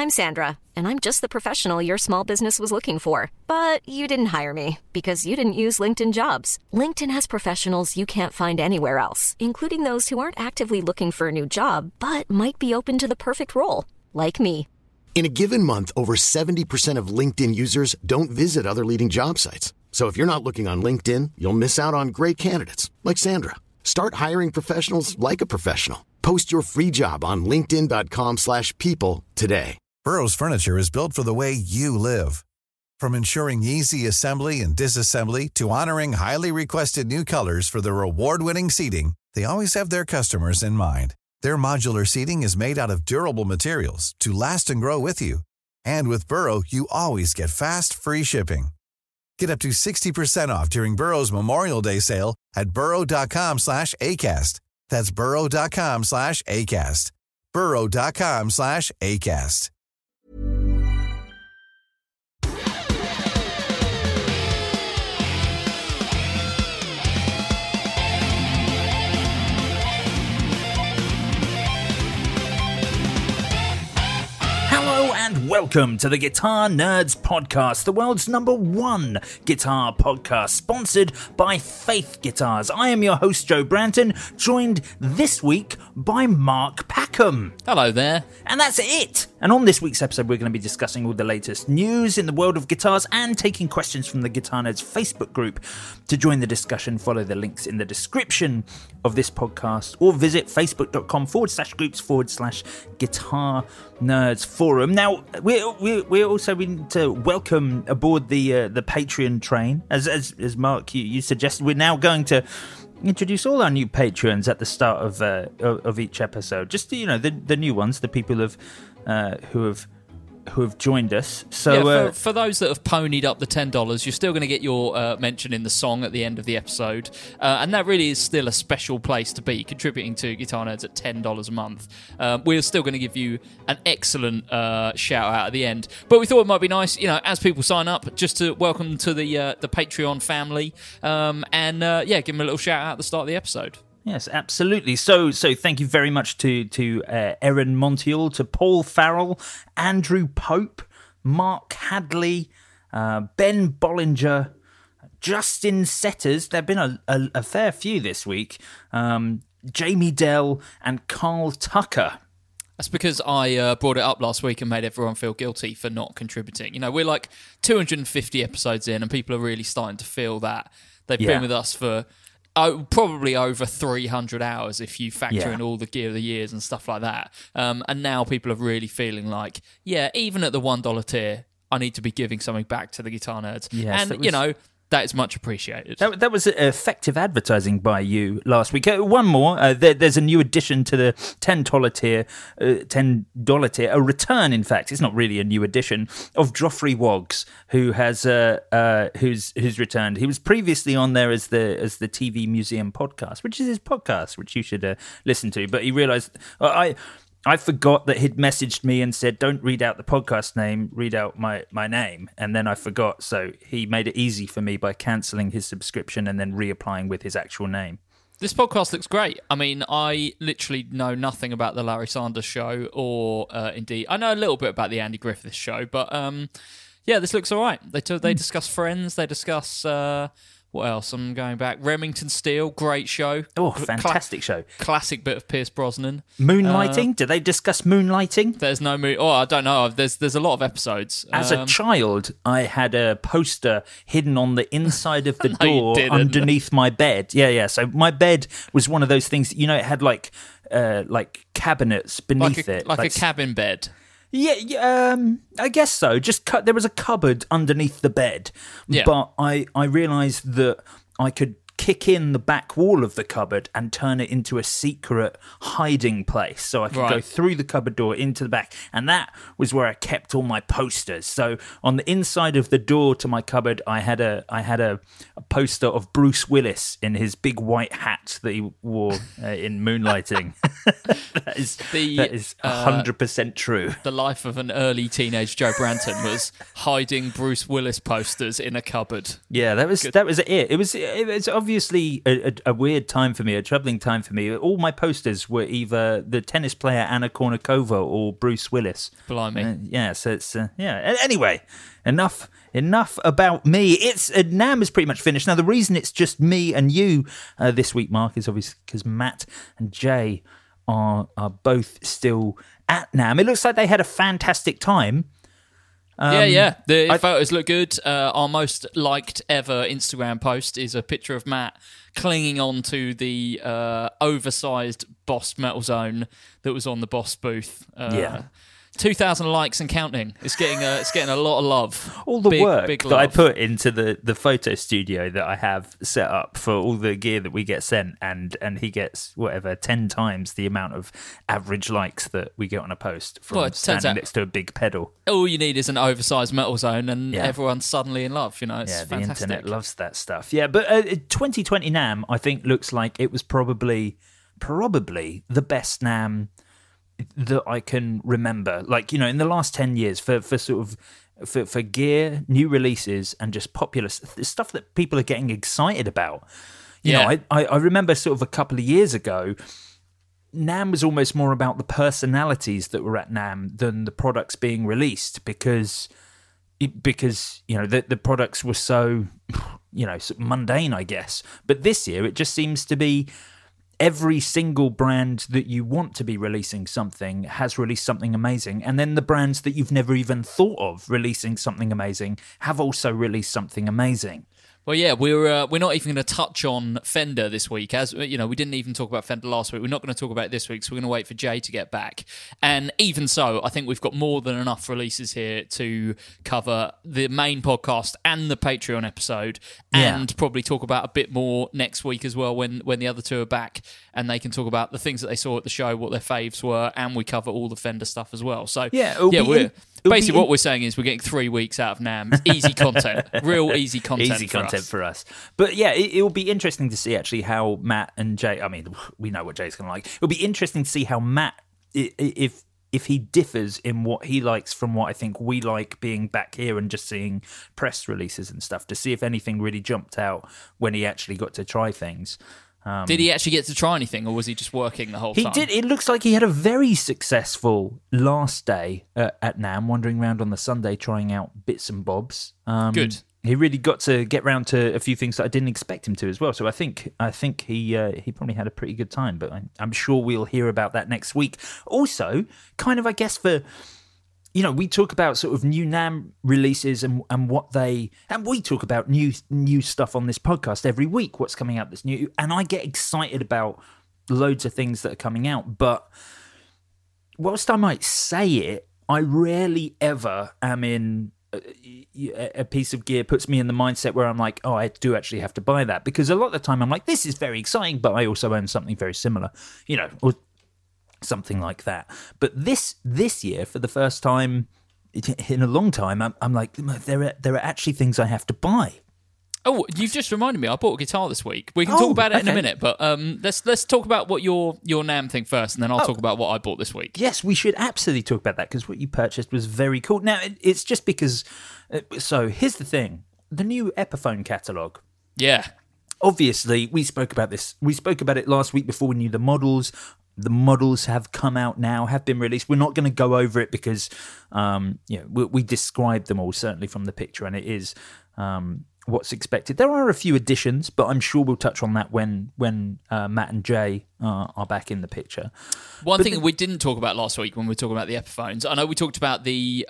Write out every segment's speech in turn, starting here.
I'm Sandra, and I'm just the professional your small business was looking for. But you didn't hire me because you didn't use LinkedIn Jobs. LinkedIn has professionals you can't find anywhere else, including those who aren't actively looking for a new job, but might be open to the perfect role, like me. In a given month, over 70% of LinkedIn users don't visit other leading job sites. So if you're not looking on LinkedIn, you'll miss out on great candidates like Sandra. Start hiring professionals like a professional. Post your free job on linkedin.com/people today. Burrow's furniture is built for the way you live. From ensuring easy assembly and disassembly to honoring highly requested new colors for their award-winning seating, they always have their customers in mind. Their modular seating is made out of durable materials to last and grow with you. And with Burrow, you always get fast, free shipping. Get up to 60% off during Burrow's Memorial Day sale at burrow.com/ACAST. That's burrow.com/ACAST. burrow.com/ACAST. Hello and welcome to the Guitar Nerds Podcast, the world's #1 guitar podcast, sponsored by Faith Guitars. I am your host, Joe Branton, joined this week by Mark Packham. Hello there. And that's it. And on this week's episode, we're going to be discussing all the latest news in the world of guitars and taking questions from the Guitar Nerds Facebook group. To join the discussion, follow the links in the description of this podcast or visit facebook.com/groups/guitar nerds forum. Now, we're also going to welcome aboard the Patreon train. As Mark, you suggested, we're now going to introduce all our new Patreons at the start of each episode. Just the new ones, the people who have joined us. So for those that have ponied up the $10, you're still going to get your mention in the song at the end of the episode, and that really is still a special place to be, contributing to Guitar Nerds at $10 a month. We're still going to give you an excellent shout out at the end, but we thought it might be nice, as people sign up, just to welcome to the Patreon family, and give them a little shout out at the start of the episode. Yes, absolutely. So thank you very much to Erin Montiel, to Paul Farrell, Andrew Pope, Mark Hadley, Ben Bollinger, Justin Setters. There have been a fair few this week. Jamie Dell and Carl Tucker. That's because I brought it up last week and made everyone feel guilty for not contributing. We're like 250 episodes in, and people are really starting to feel that. They've been with us for probably over 300 hours if you factor in all the Gear of the Years and stuff like that. And now people are really feeling like, even at the $1 tier, I need to be giving something back to the Guitar Nerds. Yes, and, that is much appreciated. That was effective advertising by you last week. One more. There's a new addition to the $10 tier. A return, in fact. It's not really a new addition, of Joffrey Woggs, who has who's returned. He was previously on there as the TV Museum podcast, which is his podcast, which you should listen to. But he realised I forgot that he'd messaged me and said, don't read out the podcast name, read out my name. And then I forgot. So he made it easy for me by cancelling his subscription and then reapplying with his actual name. This podcast looks great. I mean, I literally know nothing about the Larry Sanders Show, or indeed, I know a little bit about the Andy Griffith Show, but this looks all right. They discuss Friends, they discuss... what else? I'm going back. Remington Steele, great show. Oh, fantastic show. Classic bit of Pierce Brosnan. Moonlighting? Did they discuss moonlighting? There's no moon. Oh, I don't know. There's a lot of episodes. As a child, I had a poster hidden on the inside of the door underneath my bed. Yeah. So my bed was one of those things. It had like cabinets beneath it, like a cabin bed. Yeah, I guess so. There was a cupboard underneath the bed, but I realised that I could kick in the back wall of the cupboard and turn it into a secret hiding place. So I could go through the cupboard door into the back, and that was where I kept all my posters. So on the inside of the door to my cupboard, I had a poster of Bruce Willis in his big white hat that he wore in Moonlighting. That is 100% true. The life of an early teenage Joe Branton was hiding Bruce Willis posters in a cupboard. Yeah, that was it. It was obvious obviously a weird time for me, a troubling time for me. All my posters were either the tennis player Anna Kournikova or Bruce Willis. Blimey. Yeah, so it's Anyway, enough about me. It's NAMM is pretty much finished now. The reason it's just me and you this week, Mark, is obviously because Matt and Jay are both still at NAMM. It looks like they had a fantastic time. The photos look good. Our most liked ever Instagram post is a picture of Matt clinging on to the oversized Boss Metal Zone that was on the Boss booth. 2,000 likes and counting. It's getting a lot of love. All the work that I put into the photo studio that I have set up for all the gear that we get sent, and he gets 10 times the amount of average likes that we get on a post from standing next to a big pedal. All you need is an oversized Metal Zone, and everyone's suddenly in love. It's the fantastic. internet loves that stuff. Yeah, but 2020 NAMM, I think, looks like it was probably the best NAMM that I can remember. Like, in the last 10 years for gear, new releases, and just popular stuff that people are getting excited about. You know, I remember sort of a couple of years ago, NAMM was almost more about the personalities that were at NAMM than the products being released because the products were so, sort of mundane, I guess. But this year, it just seems to be every single brand that you want to be releasing something has released something amazing. And then the brands that you've never even thought of releasing something amazing have also released something amazing. Well, yeah, we're not even going to touch on Fender this week. As we didn't even talk about Fender last week. We're not going to talk about it this week, so we're going to wait for Jay to get back. And even so, I think we've got more than enough releases here to cover the main podcast and the Patreon episode, and probably talk about a bit more next week as well when the other two are back, and they can talk about the things that they saw at the show, what their faves were, and we cover all the Fender stuff as well. So basically what we're saying is we're getting 3 weeks out of NAMM. It's easy content, real easy content. For us. But yeah, it will be interesting to see actually how Matt and Jay, I mean, we know what Jay's going to like. It'll be interesting to see how Matt, if he differs in what he likes from what I think we like, being back here and just seeing press releases and stuff, to see if anything really jumped out when he actually got to try things. Did he actually get to try anything, or was he just working the whole time? He did. It looks like he had a very successful last day at NAMM, wandering around on the Sunday trying out bits and bobs. Good. He really got to get round to a few things that I didn't expect him to as well. So I think he probably had a pretty good time. But I'm sure we'll hear about that next week. Also, kind of, I guess, for we talk about sort of new NAMM releases and we talk about new stuff on this podcast every week. What's coming out that's new, and I get excited about loads of things that are coming out. But whilst I might say it, I rarely ever am in. A piece of gear puts me in the mindset where I'm like, oh, I do actually have to buy that, because a lot of the time I'm like, this is very exciting, but I also own something very similar, or something like that. But this year, for the first time in a long time, I'm like, there are actually things I have to buy. Oh, you've just reminded me. I bought a guitar this week. We can talk about it in a minute, but let's talk about what your NAMM thing first, and then I'll talk about what I bought this week. Yes, we should absolutely talk about that, because what you purchased was very cool. Now, it's just because... So, here's the thing. The new Epiphone catalogue. Yeah. Obviously, we spoke about this. We spoke about it last week before we knew the models. The models have come out now, have been released. We're not going to go over it because we described them all, certainly from the picture, and it is... what's expected. There are a few additions, but I'm sure we'll touch on that when Matt and Jay are back in the picture. One thing we didn't talk about last week when we were talking about the Epiphones, I know we talked about the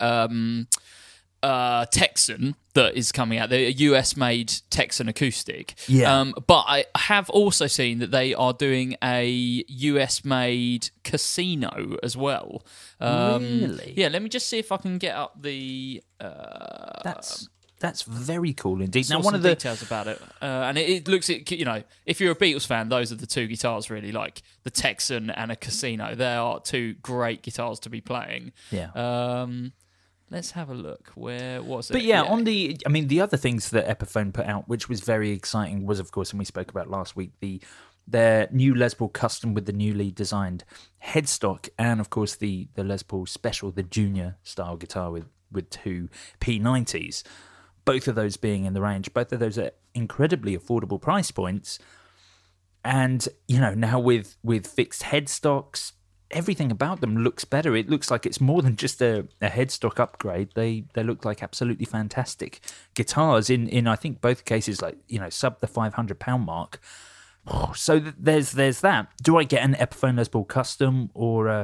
Texan that is coming out, the US-made Texan acoustic. Yeah. But I have also seen that they are doing a US-made Casino as well. Really? Yeah, let me just see if I can get up the... That's very cool indeed. Now, one of the details about it, and it looks at if you're a Beatles fan, those are the two guitars really, like the Texan and a Casino. They are two great guitars to be playing. Yeah. Let's have a look. Where was it? But on the other things that Epiphone put out, which was very exciting, was of course, and we spoke about last week, their new Les Paul Custom with the newly designed headstock, and of course the Les Paul Special, the junior style guitar with two P90s. both of those being in the range, both of those are incredibly affordable price points. And, now with fixed headstocks, everything about them looks better. It looks like it's more than just a headstock upgrade. They look like absolutely fantastic guitars in I think both cases, like, sub the £500 mark. So there's that. Do I get an Epiphone Les Paul Custom or a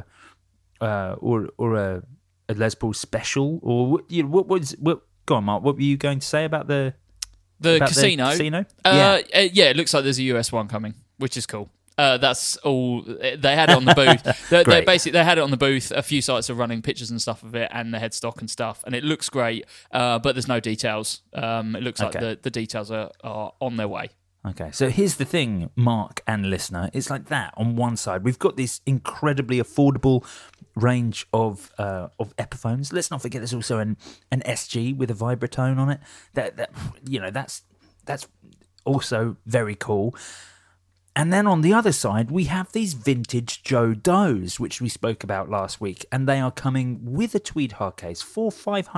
Les Paul Special, or what? Go on, Mark. What were you going to say about the casino? Yeah, it looks like there's a US one coming, which is cool. That's all. They had it on the booth. They had it on the booth. A few sites are running pictures and stuff of it, and the headstock and stuff, and it looks great. But there's no details. It looks like the details are on their way. Okay, so here's the thing, Mark and listener. It's like that. On one side, we've got this incredibly affordable range of Epiphones. Let's not forget there's also an SG with a vibratone on it. That's also very cool. And then on the other side, we have these vintage Joe Does, which we spoke about last week, and they are coming with a tweed hard case for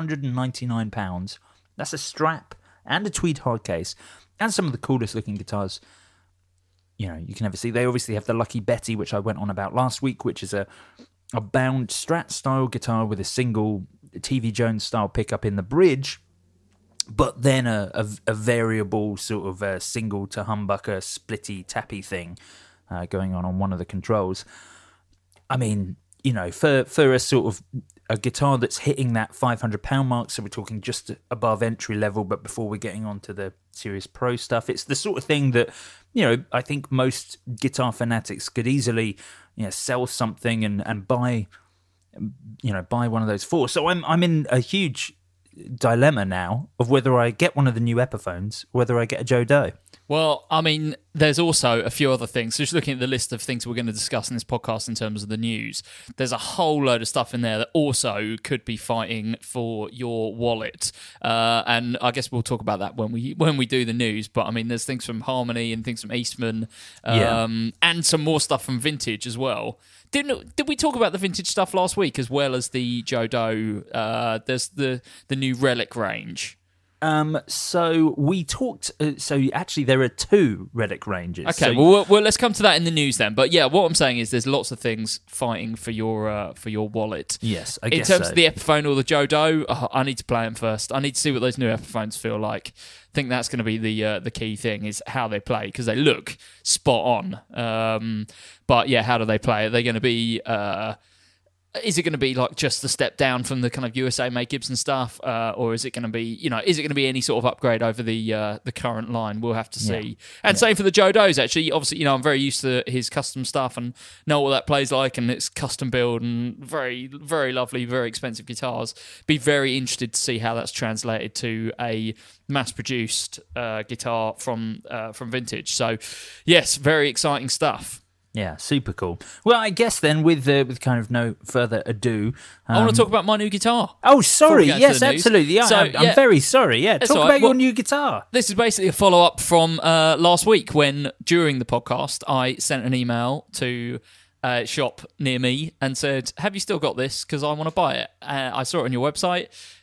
£599. That's a strap and a tweed hard case, and some of the coolest looking guitars you can ever see. They obviously have the Lucky Betty, which I went on about last week, which is a bound Strat style guitar with a single TV Jones style pickup in the bridge, but then a variable sort of single to humbucker splitty tappy thing going on one of the controls. I mean, for a sort of a guitar that's hitting that £500 mark, so we're talking just above entry level, but before we're getting onto the serious pro stuff, it's the sort of thing that, I think most guitar fanatics could easily, sell something and buy one of those for. So I'm in a huge dilemma now of whether I get one of the new Epiphones, or whether I get a Joe Doe. Well, I mean, there's also a few other things. So just looking at the list of things we're going to discuss in this podcast in terms of the news, there's a whole load of stuff in there that also could be fighting for your wallet. And I guess we'll talk about that when we do the news. But I mean, there's things from Harmony and things from Eastman, and some more stuff from Vintage as well. Did we talk about the Vintage stuff last week as well as the Joe Doe? There's the new Relic range. So we talked. So actually, there are two Relic ranges. Okay, well, let's come to that in the news then. But yeah, what I'm saying is there's lots of things fighting for your wallet. Yes, I guess in terms of the Epiphone or the Joe Doe, I need to play them first. I need to see what those new Epiphones feel like. I think that's going to be the key thing, is how they play, because they look spot on. But yeah, how do they play? Are they going to be? Is it going to be like just the step down from the kind of USA made Gibson stuff, or is it going to be, is it going to be any sort of upgrade over the current line? We'll have to see. Yeah. And same for the Joe Does, actually. Obviously, I'm very used to his custom stuff and know what that plays like, and it's custom build and very, very lovely, very expensive guitars. Be very interested to see how that's translated to a mass-produced guitar from Vintage. So, yes, very exciting stuff. Yeah, super cool. Well, I guess then with kind of no further ado, I want to talk about my new guitar. Oh, sorry. Yes, absolutely. Yeah, so, I'm very sorry. Yeah, talk about your new guitar. This is basically a follow-up from last week when, during the podcast, I sent an email to a shop near me and said, have you still got this? Because I want to buy it. I saw it on your website.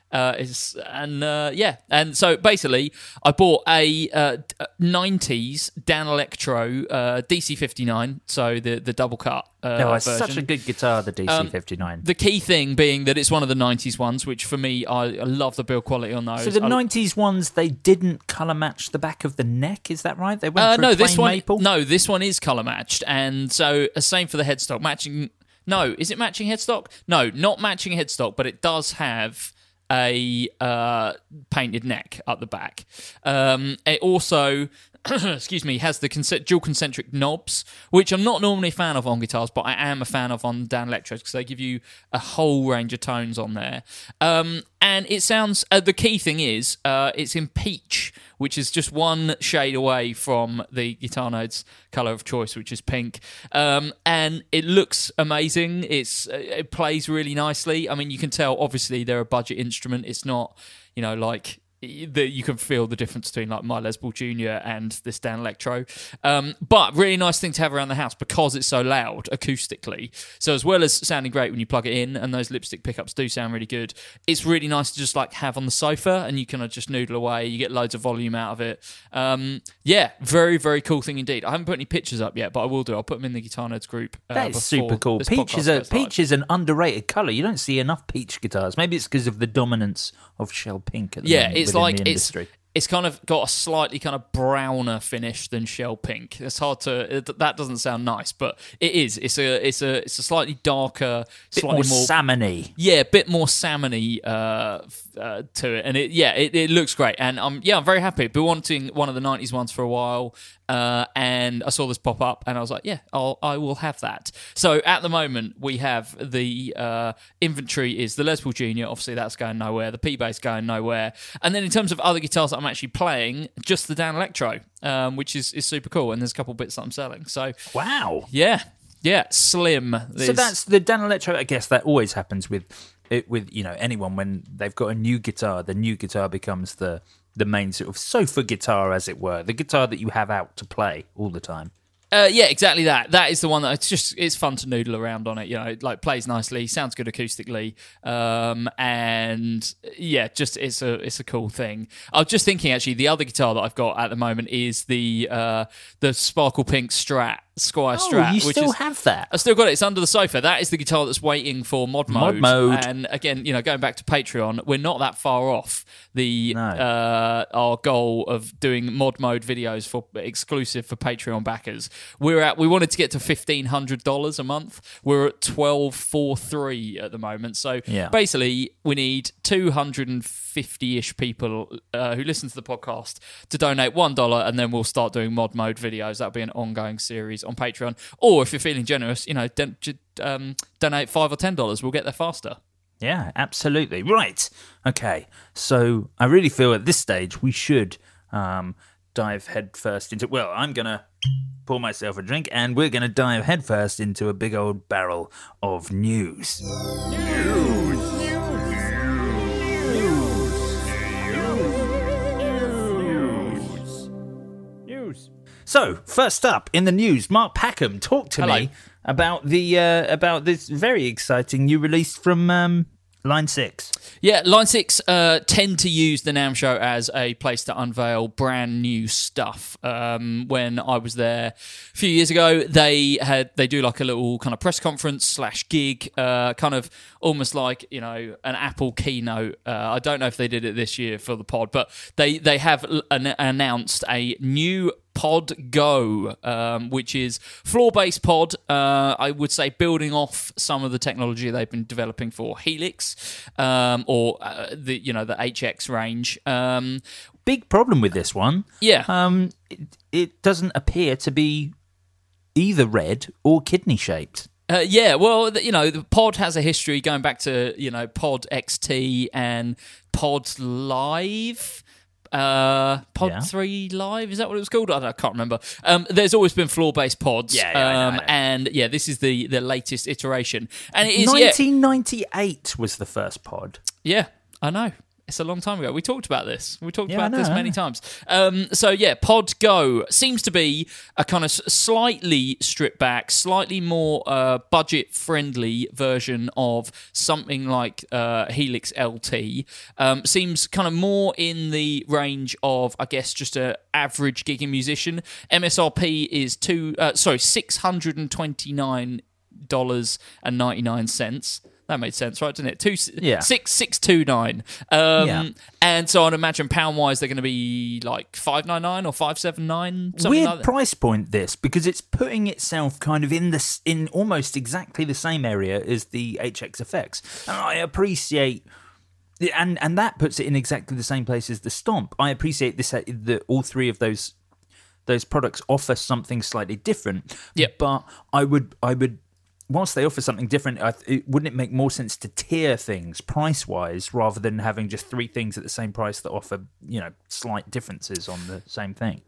And so basically I bought a 90s Dan Electro DC59, so the double cut it's version. Such a good guitar, the DC59. The key thing being that it's one of the 90s ones, which for me, I love the build quality on those. So the 90s ones, they didn't colour match the back of the neck, is that right? They went for plain maple? No, this one is colour matched, and so same for the headstock. Is it matching headstock? No, not matching headstock, but it does have a painted neck at the back. It also has the dual concentric knobs, which I'm not normally a fan of on guitars, but I am a fan of on Dan Electros because they give you a whole range of tones on there. And it sounds, the key thing is, it's in peach, which is just one shade away from the Guitar Node's colour of choice, which is pink. And it looks amazing. It plays really nicely. I mean, you can tell, obviously, they're a budget instrument. It's not, like that you can feel the difference between like my Les Paul Jr. and this Dan Electro. But really nice thing to have around the house because it's so loud acoustically. So as well as sounding great when you plug it in, and those lipstick pickups do sound really good, it's really nice to just like have on the sofa and you can just noodle away. You get loads of volume out of it. Yeah, very, very cool thing indeed. I haven't put any pictures up yet, but I will do. I'll put them in the Guitar Nerds group. That is super cool. Peach is an underrated colour. You don't see enough peach guitars. Maybe it's because of the dominance of shell pink at the moment it's within like the industry. It's kind of got a slightly kind of browner finish than shell pink. It's hard to. That doesn't sound nice, but it is. It's a slightly darker, slightly more salmony. Yeah, a bit more salmony to it, and it looks great. And I'm very happy. I've been wanting one of the 90s ones for a while, and I saw this pop up, and I was like, yeah, I will have that. So at the moment, we have the inventory is the Les Paul Jr. Obviously, that's going nowhere. The P-Bass going nowhere, and then in terms of other guitars that I'm actually playing, just the Dan Electro, which is super cool, and there's a couple bits that I'm selling. So wow, yeah, slim. So that's the Dan Electro. I guess that always happens with anyone when they've got a new guitar. The new guitar becomes the main sort of sofa guitar, as it were, the guitar that you have out to play all the time. Yeah, exactly that. That is the one that it's fun to noodle around on it. It like plays nicely, sounds good acoustically, and yeah, just it's a cool thing. I was just thinking actually, the other guitar that I've got at the moment is the Sparkle Pink Squire Strat. You still have that? I still got it. It's under the sofa. That is the guitar that's waiting for mod mode. And again, going back to Patreon, we're not that far off our goal of doing mod mode videos for exclusive for Patreon backers. We wanted to get to $1,500 a month. We're at $1,243 at the moment. So basically, we need 250-ish people who listen to the podcast to donate $1, and then we'll start doing mod mode videos. That'll be an ongoing series on Patreon. Or if you're feeling generous, donate $5 or $10. We'll get there faster. Yeah, absolutely. Right. Okay. So I really feel at this stage we should dive headfirst into... Well, I'm going to pour myself a drink and we're going to dive headfirst into a big old barrel of news. So, first up in the news, Mark Packham, talk to me about this very exciting new release from Line 6. Yeah, Line 6 tend to use the NAMM show as a place to unveil brand new stuff. When I was there a few years ago, they do like a little kind of press conference / gig, kind of almost like an Apple keynote. I don't know if they did it this year for the pod, but they have announced a new Pod Go, which is floor-based pod, I would say building off some of the technology they've been developing for Helix, or the HX range. Big problem with this one. Yeah. It doesn't appear to be either red or kidney-shaped. Yeah, well, the pod has a history going back to, Pod XT and Pod Live. Pod 3 Live, is that what it was called? I can't remember. There's always been floor-based pods, I know. and this is the latest iteration. And it is 1998 was the first pod. Yeah, I know. It's a long time ago. We talked about this. We talked about this many times. Pod Go seems to be a kind of slightly stripped back, slightly more budget-friendly version of something like Helix LT. Seems kind of more in the range of, I guess, just an average gigging musician. MSRP is $629.99. That made sense, right? Didn't it? 629. And so I'd imagine pound-wise they're going to be like $599 or $579. Weird like that. Price point this, because it's putting itself kind of in almost exactly the same area as the HX Effects, and I appreciate. And that puts it in exactly the same place as the Stomp. I appreciate this. That all three of those products offer something slightly different. Yep. But I would. Whilst they offer something different, wouldn't it make more sense to tier things price-wise rather than having just three things at the same price that offer, slight differences on the same thing?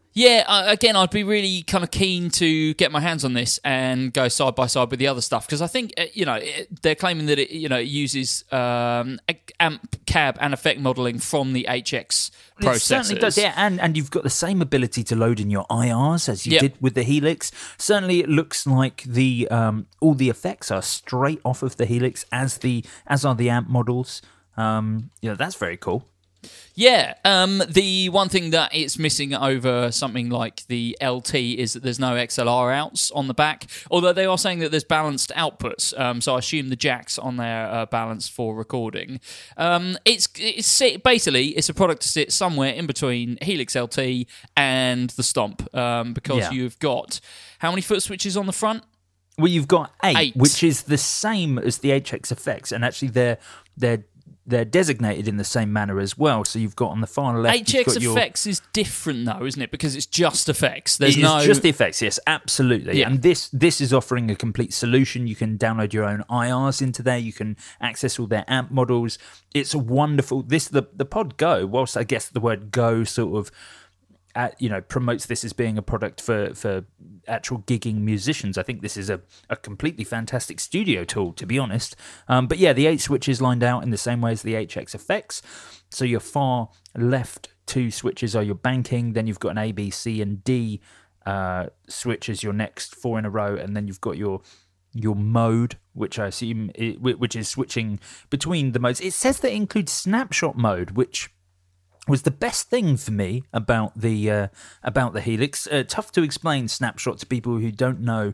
Yeah, again, I'd be really kind of keen to get my hands on this and go side by side with the other stuff, because I think, they're claiming that it uses amp, cab and effect modelling from the HX processors. It certainly does, yeah, and you've got the same ability to load in your IRs as you did with the Helix. Certainly it looks like the all the effects are straight off of the Helix, as are the amp models. That's very cool. Yeah, the one thing that it's missing over something like the LT is that there's no XLR outs on the back, although they are saying that there's balanced outputs, so I assume the jacks on there are balanced for recording. It's basically, it's a product to sit somewhere in between Helix LT and the Stomp, because you've got, how many foot switches on the front? Well, you've got eight, which is the same as the HX effects, and actually they're designated in the same manner as well. So you've got on the far left... HX effects is different, though, isn't it? Because it's just effects. It's just the effects, yes, absolutely. Yeah. And this is offering a complete solution. You can download your own IRs into there. You can access all their amp models. It's wonderful. The Pod Go, whilst I guess the word Go sort of... promotes this as being a product for actual gigging musicians. I think this is a completely fantastic studio tool, to be honest. But yeah, the 8 switches lined out in the same way as the HX effects. So your far left 2 switches are your banking, then you've got an A, B, C, and D switch as your next 4 in a row, and then you've got your mode, which I assume which is switching between the modes. It says that it includes snapshot mode, which was the best thing for me about the Helix. Tough to explain snapshot to people who don't know,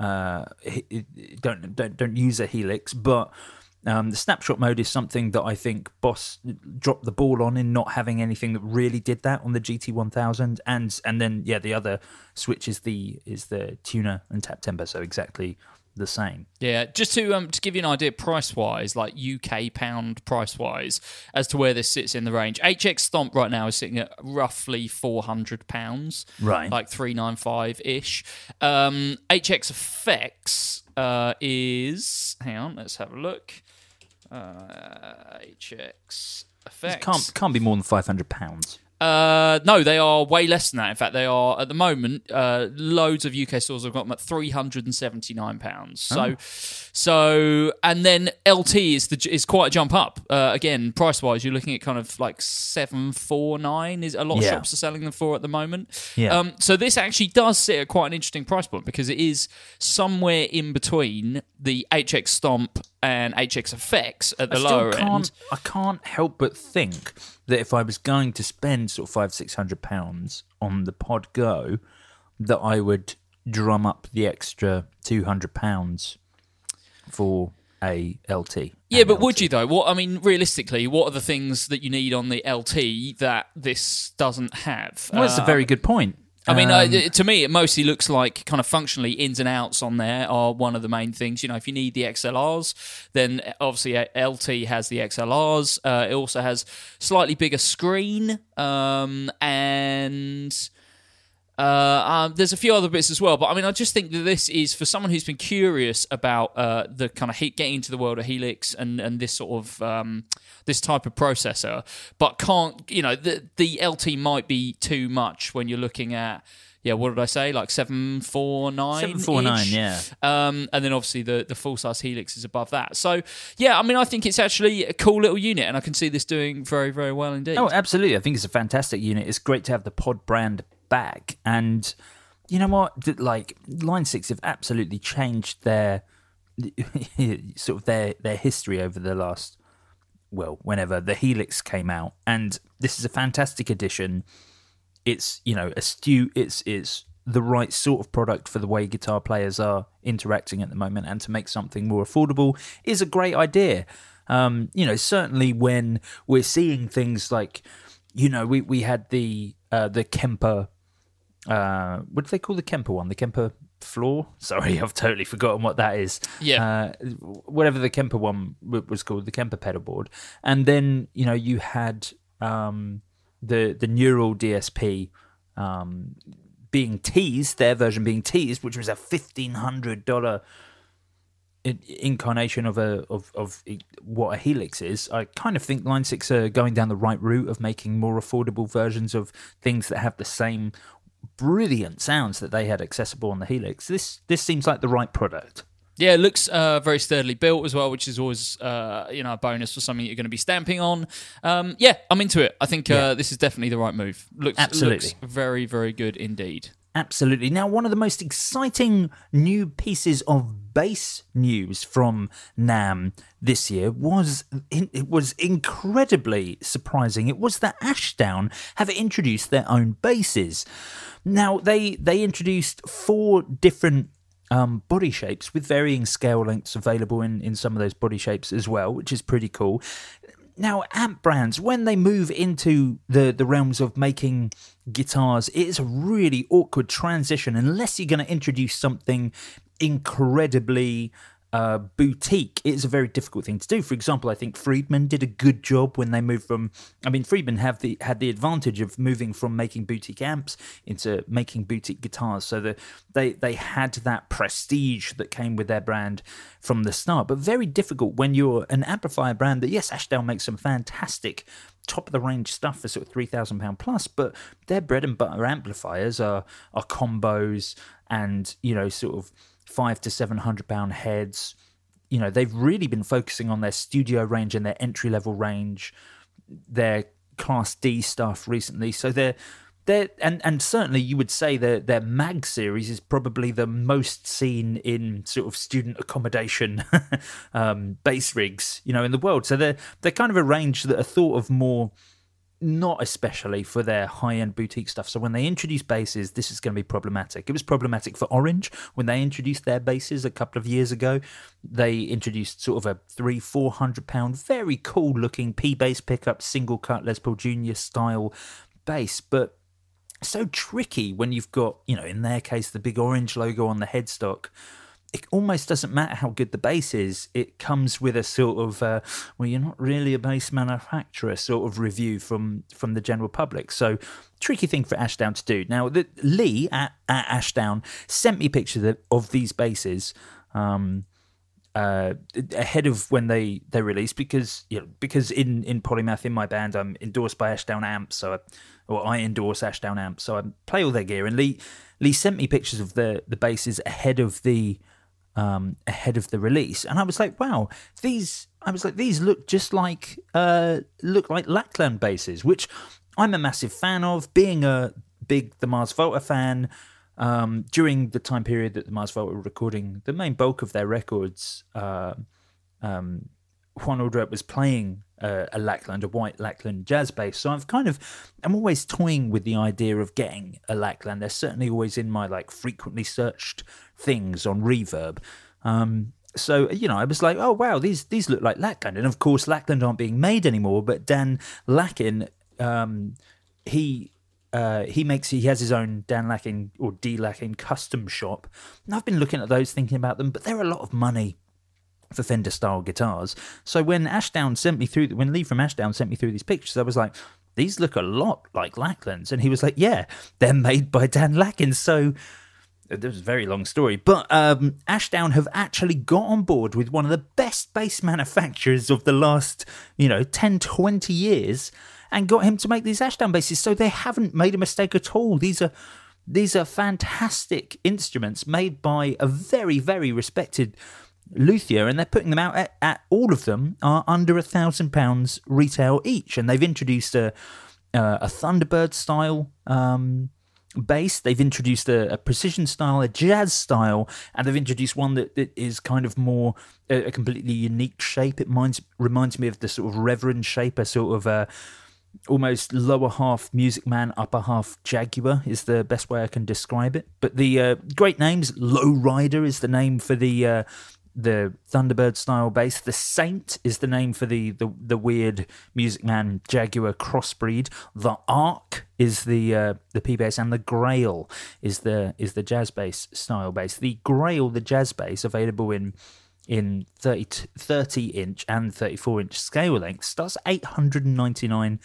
don't use a Helix, but the snapshot mode is something that I think Boss dropped the ball on in not having anything that really did that on the GT1000, and then the other switch is the tuner and tap tempo, so exactly the same. Yeah, just to give you an idea price-wise, like UK pound price-wise, as to where this sits in the range. HX Stomp right now is sitting at roughly £400, right? Like 395-ish. HX Effects is... Hang on, let's have a look. HX Effects... It can't be more than £500. No, they are way less than that. In fact, they are, at the moment, loads of UK stores have got them at £379. So, and then LT is quite a jump up. Again, price wise, you're looking at kind of like $749. Is a lot of shops are selling them for at the moment. Yeah. So this actually does sit at quite an interesting price point, because it is somewhere in between the HX Stomp and HX Effects at the lower end. I can't help but think that if I was going to spend sort of £500-600 on the Pod Go, that I would drum up the extra £200 for a LT. Yeah, but would you though? Realistically, what are the things that you need on the LT that this doesn't have? Well, that's a very good point. To me, it mostly looks like kind of functionally ins and outs on there are one of the main things. If you need the XLRs, then obviously LT has the XLRs. It also has slightly bigger screen, and there's a few other bits as well. But I just think that this is for someone who's been curious about the kind of getting into the world of Helix and this sort of this type of processor, but can't, the LT might be too much when you're looking at, what did I say? Like 749? 749, yeah. And then obviously the full-size Helix is above that. So, I think it's actually a cool little unit, and I can see this doing very, very well indeed. Oh, absolutely. I think it's a fantastic unit. It's great to have the Pod brand back. And you know what? Like, Line 6 have absolutely changed their sort of their history over the last... whenever the Helix came out, and this is a fantastic addition. It's astute. It's the right sort of product for the way guitar players are interacting at the moment, and to make something more affordable is a great idea. Certainly when we're seeing things like, we had the Kemper. What do they call the Kemper one? The Kemper floor? Sorry, I've totally forgotten what that is. Yeah. Whatever the Kemper one was called, the Kemper pedal board. And then, you had the Neural DSP being teased, their version being teased, which was a $1,500 incarnation of what a Helix is. I kind of think Line 6 are going down the right route of making more affordable versions of things that have the same brilliant sounds that they had accessible on the Helix. This seems like the right product. Yeah, it looks very sturdily built as well, which is always a bonus for something you're going to be stamping on. Yeah, I'm into it. I think this is definitely the right move. Looks very, very good indeed. Absolutely. Now, one of the most exciting new pieces of bass news from NAMM this year was incredibly surprising. It was that Ashdown have introduced their own basses. Now, they introduced 4 different body shapes with varying scale lengths available in some of those body shapes as well, which is pretty cool. Now, amp brands, when they move into the realms of making guitars, it is a really awkward transition unless you're going to introduce something incredibly boutique. It's a very difficult thing to do. For example, I think Friedman did a good job when they moved from... I mean, Friedman had the advantage of moving from making boutique amps into making boutique guitars, so that they had that prestige that came with their brand from the start. But very difficult when you're an amplifier brand that, yes, Ashdown makes some fantastic top-of-the-range stuff for sort of £3,000 plus, but their bread-and-butter amplifiers are combos and, sort of £500 to £700 heads. They've really been focusing on their studio range and their entry-level range, their Class D stuff recently. So they're and certainly you would say their Mag series is probably the most seen in sort of student accommodation bass rigs, in the world. So they're kind of a range that are thought of more, not especially for their high-end boutique stuff. So when they introduce basses, this is going to be problematic. It was problematic for Orange when they introduced their basses a couple of years ago. They introduced sort of a £300-400, very cool-looking P-bass pickup, single-cut Les Paul Jr. style bass, but so tricky when you've got, in their case, the big Orange logo on the headstock. It almost doesn't matter how good the bass is. It comes with a sort of, you're not really a bass manufacturer sort of review from the general public. So, tricky thing for Ashdown to do. Now, Lee at Ashdown sent me pictures of these basses ahead of when they released, because in Polymath, in my band, I'm endorsed by Ashdown Amps, I endorse Ashdown Amps, so I play all their gear. And Lee sent me pictures of the basses ahead of the release, and I was like, wow, these look just like Lackland basses, which I'm a massive fan of, being a big the Mars Volta fan. During the time period that the Mars Volta were recording the main bulk of their records, Juan Aldred was playing a Lackland, a white Lackland jazz bass. So I'm always toying with the idea of getting a Lackland. They're certainly always in my frequently searched things on Reverb. So, I was like, oh wow, these look like Lackland. And of course, Lackland aren't being made anymore, but Dan Lakin, he has his own Dan Lakin or D Lakin custom shop. And I've been looking at those, thinking about them, but they're a lot of money for Fender style guitars. So when Lee from Ashdown sent me through these pictures, I was like, these look a lot like Lacklands. And he was like, yeah, they're made by Dan Lakin. So it was a very long story, but Ashdown have actually got on board with one of the best bass manufacturers of the last 10-20 years and got him to make these Ashdown basses. So they haven't made a mistake at all. These are fantastic instruments made by a very, very respected luthier, and they're putting them out at all of them are under £1,000 retail each. And they've introduced a Thunderbird style bass. They've introduced a precision style, a jazz style, and they've introduced one that is kind of more a completely unique shape. It reminds me of the sort of Reverend shape, a sort of almost lower half Music Man, upper half Jaguar is the best way I can describe it. But the great names, Lowrider is the name for the Thunderbird style bass. The Saint is the name for the weird Music Man Jaguar crossbreed. The Arc is the P bass, and the Grail is the jazz bass style bass. The Grail, the jazz bass, available in 30 inch and 34 inch scale length, starts £899.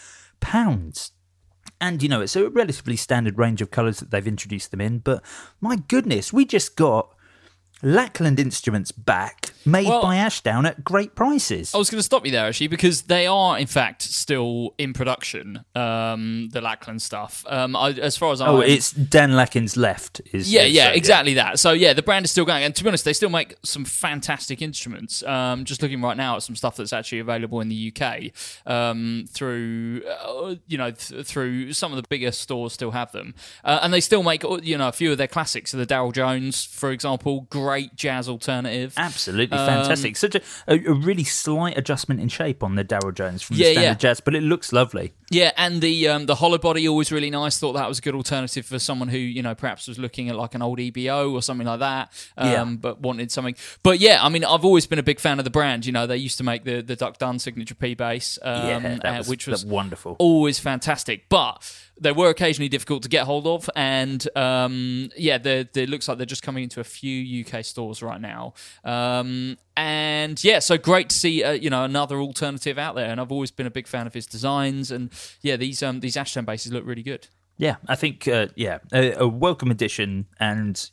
And it's a relatively standard range of colours that they've introduced them in. But my goodness, we just got Lackland instruments back made by Ashdown at great prices. I was going to stop you there, actually, because they are, in fact, still in production, the Lachlan stuff. As far as I know... it's Dan Lakin's left. Exactly that. So, yeah, the brand is still going. And to be honest, they still make some fantastic instruments. Just looking right now at some stuff that's actually available in the UK through some of the bigger stores still have them. And they still make, a few of their classics. So the Darryl Jones, for example, great jazz alternative. Absolutely fantastic. Such a really slight adjustment in shape on the Darryl Jones from the standard jazz, but it looks lovely. Yeah, and the hollow body, always really nice. Thought that was a good alternative for someone who, perhaps was looking at like an old EBO or something like that, but wanted something. But yeah, I mean, I've always been a big fan of the brand. They used to make the Duck Dunn signature P bass, which was wonderful, always fantastic. But they were occasionally difficult to get hold of, and it looks like they're just coming into a few UK stores right now. So great to see another alternative out there, and I've always been a big fan of his designs, and these Ashdown basses look really good. Yeah, I think a welcome addition, and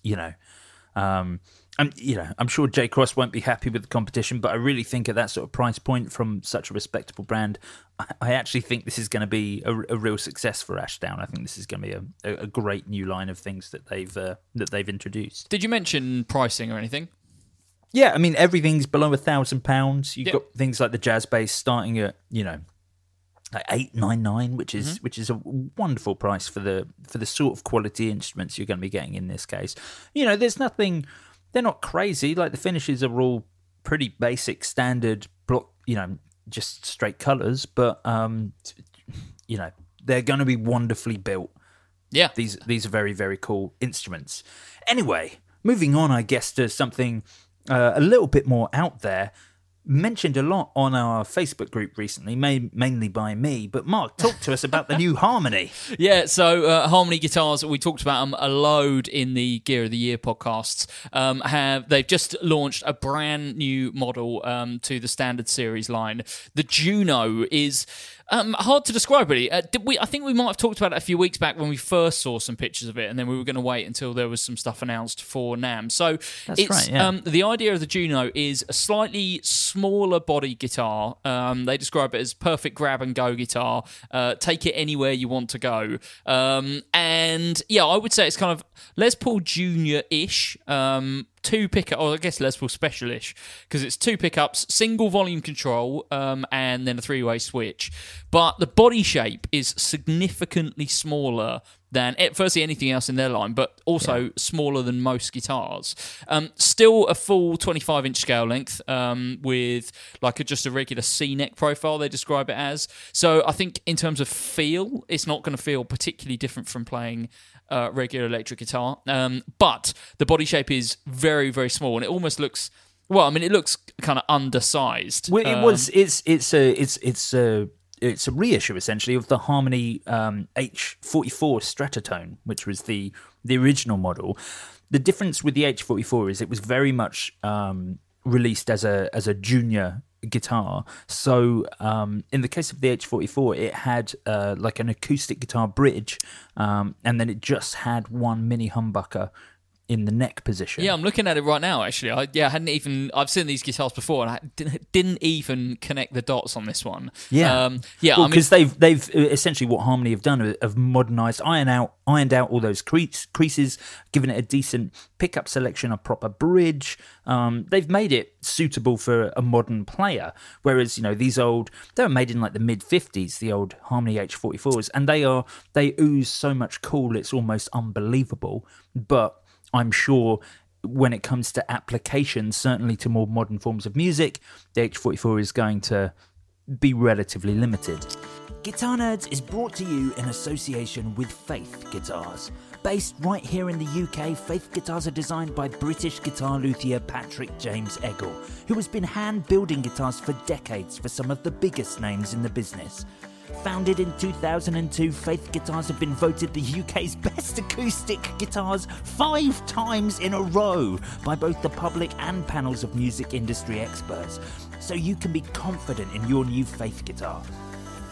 I'm sure J Cross won't be happy with the competition, but I really think at that sort of price point from such a respectable brand, I actually think this is going to be a real success for Ashdown. I think this is going to be a great new line of things that they've introduced. Did you mention pricing or anything? Yeah, I mean everything's below £1,000. You've got things like the jazz bass starting at like $899, which is a wonderful price for the sort of quality instruments you're going to be getting in this case. There's nothing. They're not crazy. Like the finishes are all pretty basic, standard block. Just straight colours, but they're going to be wonderfully built. Yeah, these are very, very cool instruments. Anyway, moving on, I guess, to something a little bit more out there. Mentioned a lot on our Facebook group recently, mainly by me. But Mark, talk to us about the new Harmony. Yeah, so Harmony guitars, we talked about them a load in the Gear of the Year podcasts. They've just launched a brand new model to the standard series line. The Juno is hard to describe, really. I think we might have talked about it a few weeks back when we first saw some pictures of it, and then we were going to wait until there was some stuff announced for NAMM. So the idea of the Juno is a slightly smaller body guitar. They describe it as perfect grab and go guitar. Take it anywhere you want to go. I would say it's kind of Les Paul Junior-ish. Two pickup, or I guess Les Paul Special-ish, because it's two pickups, single volume control, and then a three-way switch. But the body shape is significantly smaller than firstly anything else in their line, but also smaller than most guitars. Still a full 25-inch scale length with just a regular C-neck profile, they describe it as. So I think in terms of feel, it's not going to feel particularly different from playing regular electric guitar. But the body shape is very, very small, and it almost looks... Well, I mean, it looks kind of undersized. Well, it's a reissue essentially of the Harmony H44 Stratotone, which was the original model. The difference with the H44 is it was very much released as a junior guitar. So in the case of the H44, it had like an acoustic guitar bridge, and then it just had one mini humbucker in the neck position. Yeah, I'm looking at it right now, actually. I've seen these guitars before, and I didn't even connect the dots on this one. Yeah. Because they've essentially what Harmony have done have modernised, ironed out all those creases, given it a decent pickup selection, a proper bridge. They've made it suitable for a modern player, whereas they were made in like the mid-50s, the old Harmony H44s, and they ooze so much cool, it's almost unbelievable. But I'm sure when it comes to application, certainly to more modern forms of music, the H44 is going to be relatively limited. Guitar Nerds is brought to you in association with Faith Guitars. Based right here in the UK, Faith Guitars are designed by British guitar luthier Patrick James Eggle, who has been hand-building guitars for decades for some of the biggest names in the business. Founded in 2002, Faith Guitars have been voted the UK's best acoustic guitars 5 times in a row by both the public and panels of music industry experts, so you can be confident in your new Faith guitar.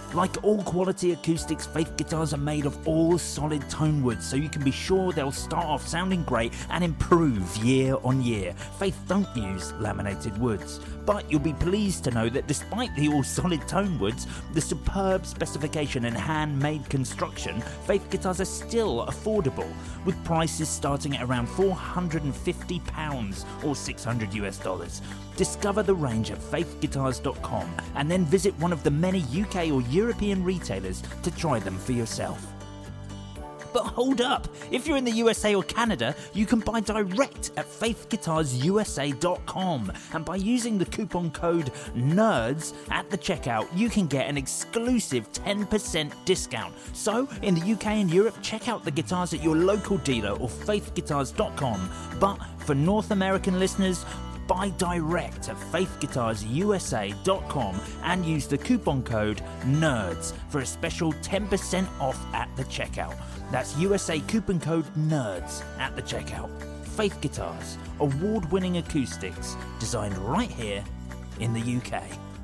Like all quality acoustics, Faith guitars are made of all solid tone woods, so you can be sure they'll start off sounding great and improve year on year. Faith don't use laminated woods, but you'll be pleased to know that despite the all solid tone woods, the superb specification and handmade construction, Faith guitars are still affordable, with prices starting at around £450 or $600. Discover the range at faithguitars.com and then visit one of the many UK or European retailers to try them for yourself. But hold up, if you're in the USA or Canada, you can buy direct at faithguitarsusa.com, and by using the coupon code NERDS at the checkout, you can get an exclusive 10% discount. So, in the UK and Europe, check out the guitars at your local dealer or faithguitars.com, but for North American listeners, buy direct at faithguitarsusa.com and use the coupon code NERDS for a special 10% off at the checkout. That's USA coupon code NERDS at the checkout. Faith Guitars, award-winning acoustics designed right here in the UK.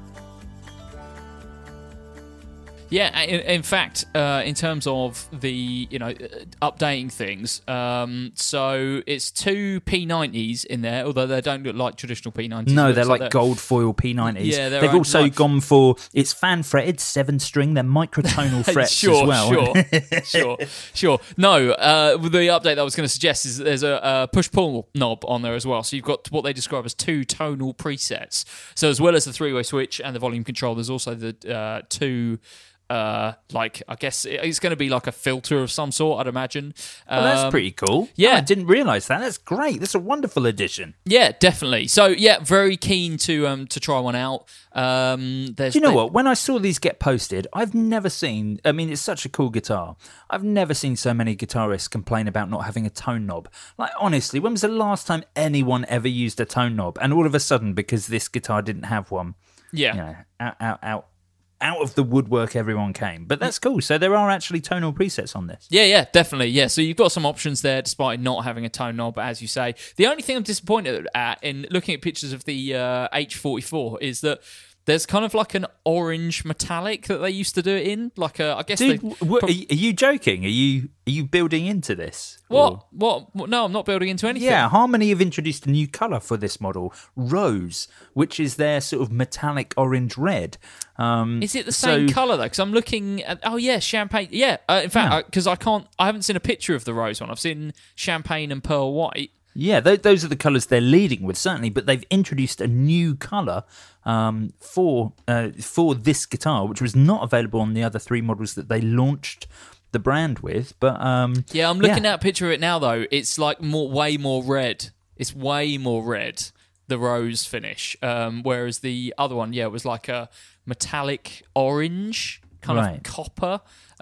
Yeah, in fact, in terms of the, updating things, so it's two P90s in there, although they don't look like traditional P90s. No, they're like gold foil P90s. Yeah, they've also gone for, it's fan-fretted 7-string, they're microtonal frets as well. Sure. No, the update that I was going to suggest is that there's a push-pull knob on there as well, so you've got what they describe as two tonal presets. So as well as the three-way switch and the volume control, there's also the two... I guess it's going to be like a filter of some sort, I'd imagine. Well, that's pretty cool. Yeah. I didn't realise that. That's great. That's a wonderful addition. Yeah, definitely. So, yeah, very keen to try one out. Do you know what? When I saw these get posted, I've never seen... I mean, it's such a cool guitar. I've never seen so many guitarists complain about not having a tone knob. Like, honestly, when was the last time anyone ever used a tone knob? And all of a sudden, because this guitar didn't have one, out of the woodwork everyone came. But that's cool. So there are actually tonal presets on this. Yeah, definitely. Yeah, so you've got some options there despite not having a tone knob, as you say. The only thing I'm disappointed at in looking at pictures of the H44 is that there's kind of like an orange metallic that they used to do it in. Like I guess. Dude, are you joking? Are you building into this? What? No, I'm not building into anything. Yeah, Harmony have introduced a new colour for this model, Rose, which is their sort of metallic orange red. Is it the same colour though? Because I'm looking at champagne. Yeah, in fact, because I haven't seen a picture of the Rose one. I've seen champagne and pearl white. Yeah, those are the colours they're leading with, certainly. But they've introduced a new colour for this guitar, which was not available on the other three models that they launched the brand with. But I'm looking at a picture of it now, though. It's like way more red. It's way more red, the Rose finish. Whereas the other one, it was like a metallic orange, kind of copper.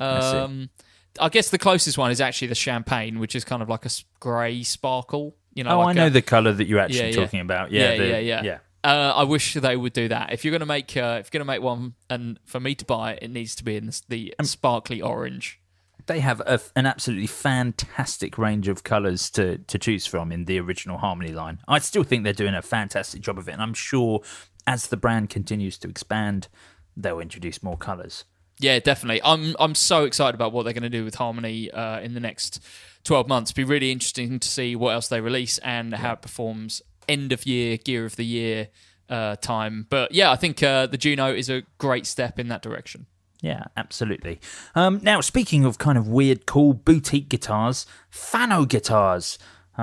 I guess the closest one is actually the champagne, which is kind of like a grey sparkle. I know the colour that you're actually talking about. Yeah. I wish they would do that. If you're going to make one, and for me to buy it, it needs to be in the sparkly orange. They have an absolutely fantastic range of colours to choose from in the original Harmony line. I still think they're doing a fantastic job of it, and I'm sure as the brand continues to expand, they'll introduce more colours. Yeah, definitely. I'm so excited about what they're going to do with Harmony in the next 12 months. It'll be really interesting to see what else they release and how it performs end of year, gear of the year time. But yeah, I think the Juno is a great step in that direction. Yeah, absolutely. Now, speaking of kind of weird, cool boutique guitars, Fano Guitars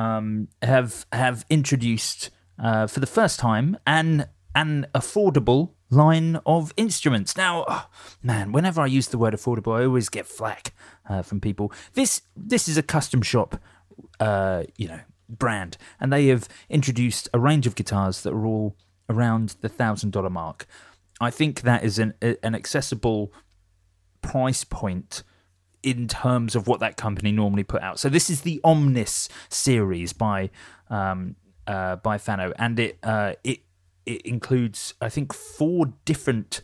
have introduced for the first time an affordable line of instruments. Now, whenever I use the word affordable, I always get flack from people. This is a custom shop, brand, and they have introduced a range of guitars that are all around the $1,000 mark. I think that is an accessible price point in terms of what that company normally put out. So this is the Omnis series by Fano, and it includes, I think, four different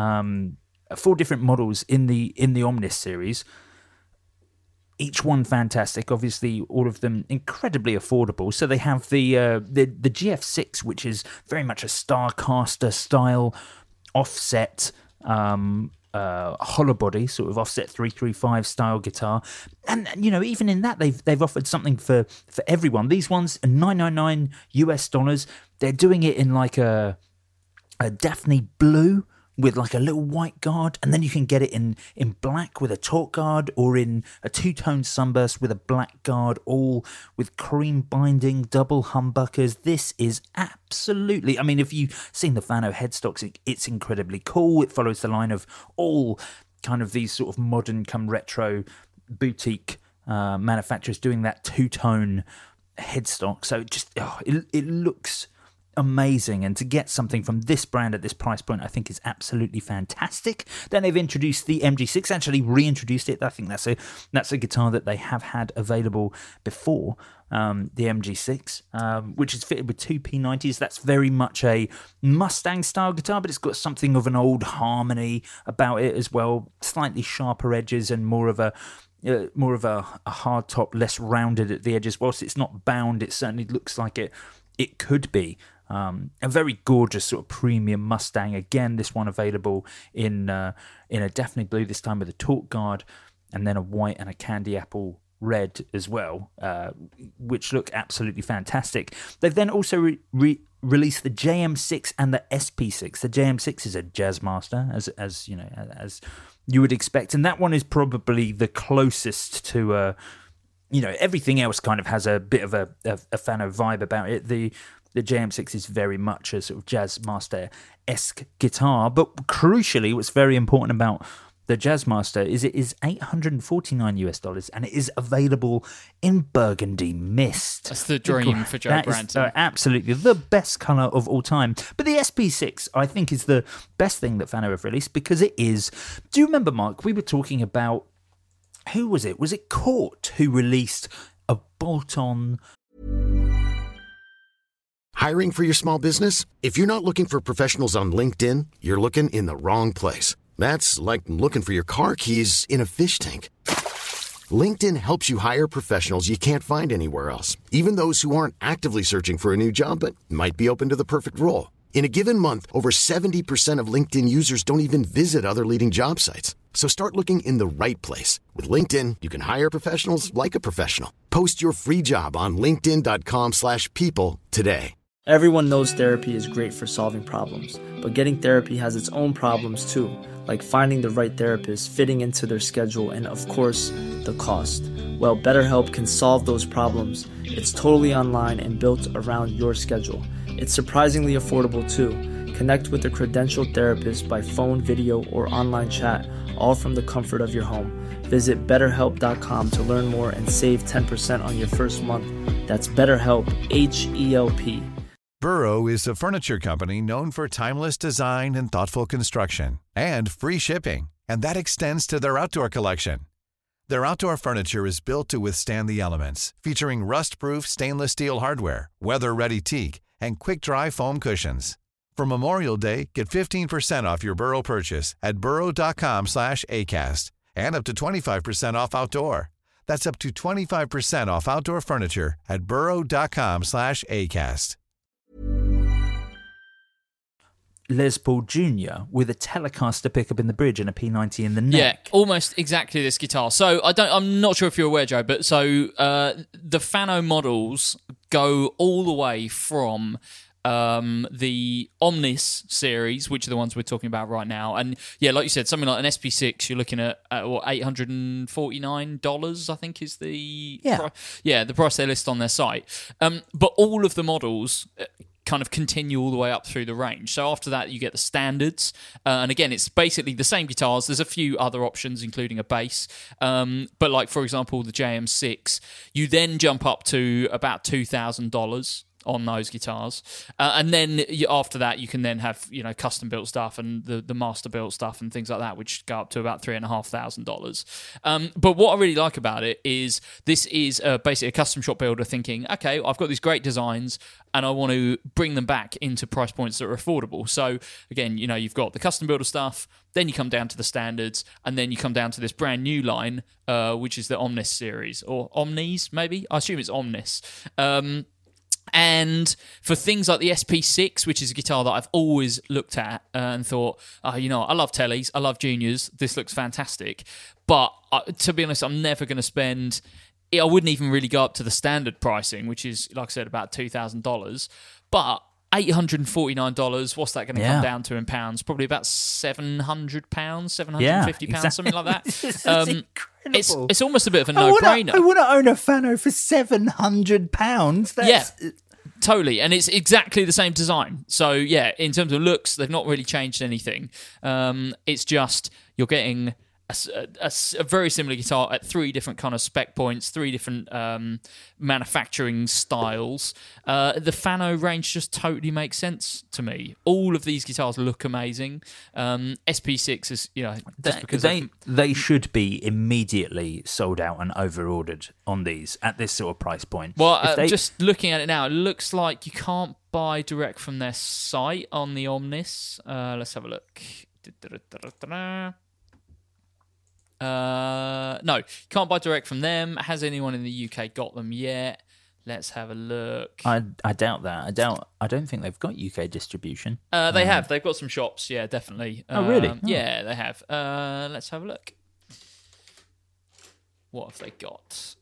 models in the Omnis series. Each one fantastic. Obviously, all of them incredibly affordable. So they have the GF6, which is very much a Starcaster style offset hollow body, sort of offset 335 style guitar, and even in that they've offered something for everyone. These ones are $999 US. They're doing it in like a Daphne blue with like a little white guard, and then you can get it in black with a taut guard, or in a two-tone sunburst with a black guard, all with cream binding, double humbuckers. This is absolutely, I mean, if you've seen the Fano headstocks, it's incredibly cool. It follows the line of all kind of these sort of modern come retro boutique manufacturers doing that two-tone headstock. So it looks amazing, and to get something from this brand at this price point I think is absolutely fantastic. Then they've introduced the MG6, actually reintroduced it. I think that's a guitar that they have had available before, the MG6, which is fitted with two P90s. That's very much a Mustang style guitar, but it's got something of an old Harmony about it as well, slightly sharper edges and more of a hard top, less rounded at the edges. Whilst it's not bound, it certainly looks like it could be. A very gorgeous sort of premium Mustang. Again, this one available in a Daphne blue, this time with a taut guard, and then a white and a candy apple red as well, which look absolutely fantastic. They've then also released the JM6 and the SP6. The JM6 is a Jazzmaster, as you know, as you would expect, and that one is probably the closest to everything else kind of has a bit of a Fano vibe about it. The JM6 is very much a sort of Jazzmaster-esque guitar, but crucially, what's very important about the Jazzmaster is it is $849 US, and it is available in burgundy mist. That's the dream for Joe Branton. Is, absolutely the best colour of all time. But the SP6, I think, is the best thing that Fano have released, because it is... Do you remember, Mark, we were talking about... Who was it? Was it Court who released a bolt-on... Hiring for your small business? If you're not looking for professionals on LinkedIn, you're looking in the wrong place. That's like looking for your car keys in a fish tank. LinkedIn helps you hire professionals you can't find anywhere else, even those who aren't actively searching for a new job but might be open to the perfect role. In a given month, over 70% of LinkedIn users don't even visit other leading job sites. So start looking in the right place. With LinkedIn, you can hire professionals like a professional. Post your free job on linkedin.com/people today. Everyone knows therapy is great for solving problems, but getting therapy has its own problems too, like finding the right therapist, fitting into their schedule, and of course, the cost. Well, BetterHelp can solve those problems. It's totally online and built around your schedule. It's surprisingly affordable too. Connect with a credentialed therapist by phone, video, or online chat, all from the comfort of your home. Visit BetterHelp.com to learn more and save 10% on your first month. That's BetterHelp, H-E-L-P. Burrow is a furniture company known for timeless design and thoughtful construction, and free shipping, and that extends to their outdoor collection. Their outdoor furniture is built to withstand the elements, featuring rust-proof stainless steel hardware, weather-ready teak, and quick-dry foam cushions. For Memorial Day, get 15% off your Burrow purchase at burrow.com/ACAST, and up to 25% off outdoor. That's up to 25% off outdoor furniture at burrow.com/ACAST. Les Paul Jr. with a Telecaster pickup in the bridge and a P90 in the neck. Yeah, almost exactly this guitar. So I'm not sure if you're aware, Joe, but the Fano models go all the way from the Omnis series, which are the ones we're talking about right now, and yeah, like you said, something like an SP6, you're looking at what, $849, I think is the the price they list on their site. But all of the models kind of continue all the way up through the range. So after that, you get the standards, and again, it's basically the same guitars. There's a few other options, including a bass, but like for example, the JM6, you then jump up to about $2,000 on those guitars, and then after that you can then have custom built stuff and the master built stuff and things like that, which go up to about $3,500. But what I really like about it is this is basically a custom shop builder thinking, okay, I've got these great designs and I want to bring them back into price points that are affordable. So again, you've got the custom builder stuff, then you come down to the standards, and then you come down to this brand new line, which is the Omnis series, or Omnis maybe, I assume it's Omnis. And for things like the SP6, which is a guitar that I've always looked at and thought, I love Tellys, I love Juniors, this looks fantastic. But to be honest, I'm never going to spend... I wouldn't even really go up to the standard pricing, which is, like I said, about $2,000. But $849, what's that going to come down to in pounds? Probably about £700, £750, something like that. It's almost a bit of a no-brainer. I want to own a Fano for £700. Yeah, totally. And it's exactly the same design. So, yeah, in terms of looks, they've not really changed anything. It's just you're getting... A very similar guitar at 3 different kind of spec points, 3 different manufacturing styles. The Fano range just totally makes sense to me. All of these guitars look amazing. SP6 is, just because they should be immediately sold out and overordered on these at this sort of price point. Well, just looking at it now, it looks like you can't buy direct from their site on the Omnis. Let's have a look. No, can't buy direct from them. Has anyone in the UK got them yet? Let's have a look. I doubt that. I don't think they've got UK distribution. They have. They've got some shops. Yeah, definitely. Oh, really? Yeah, they have. Let's have a look. What have they got?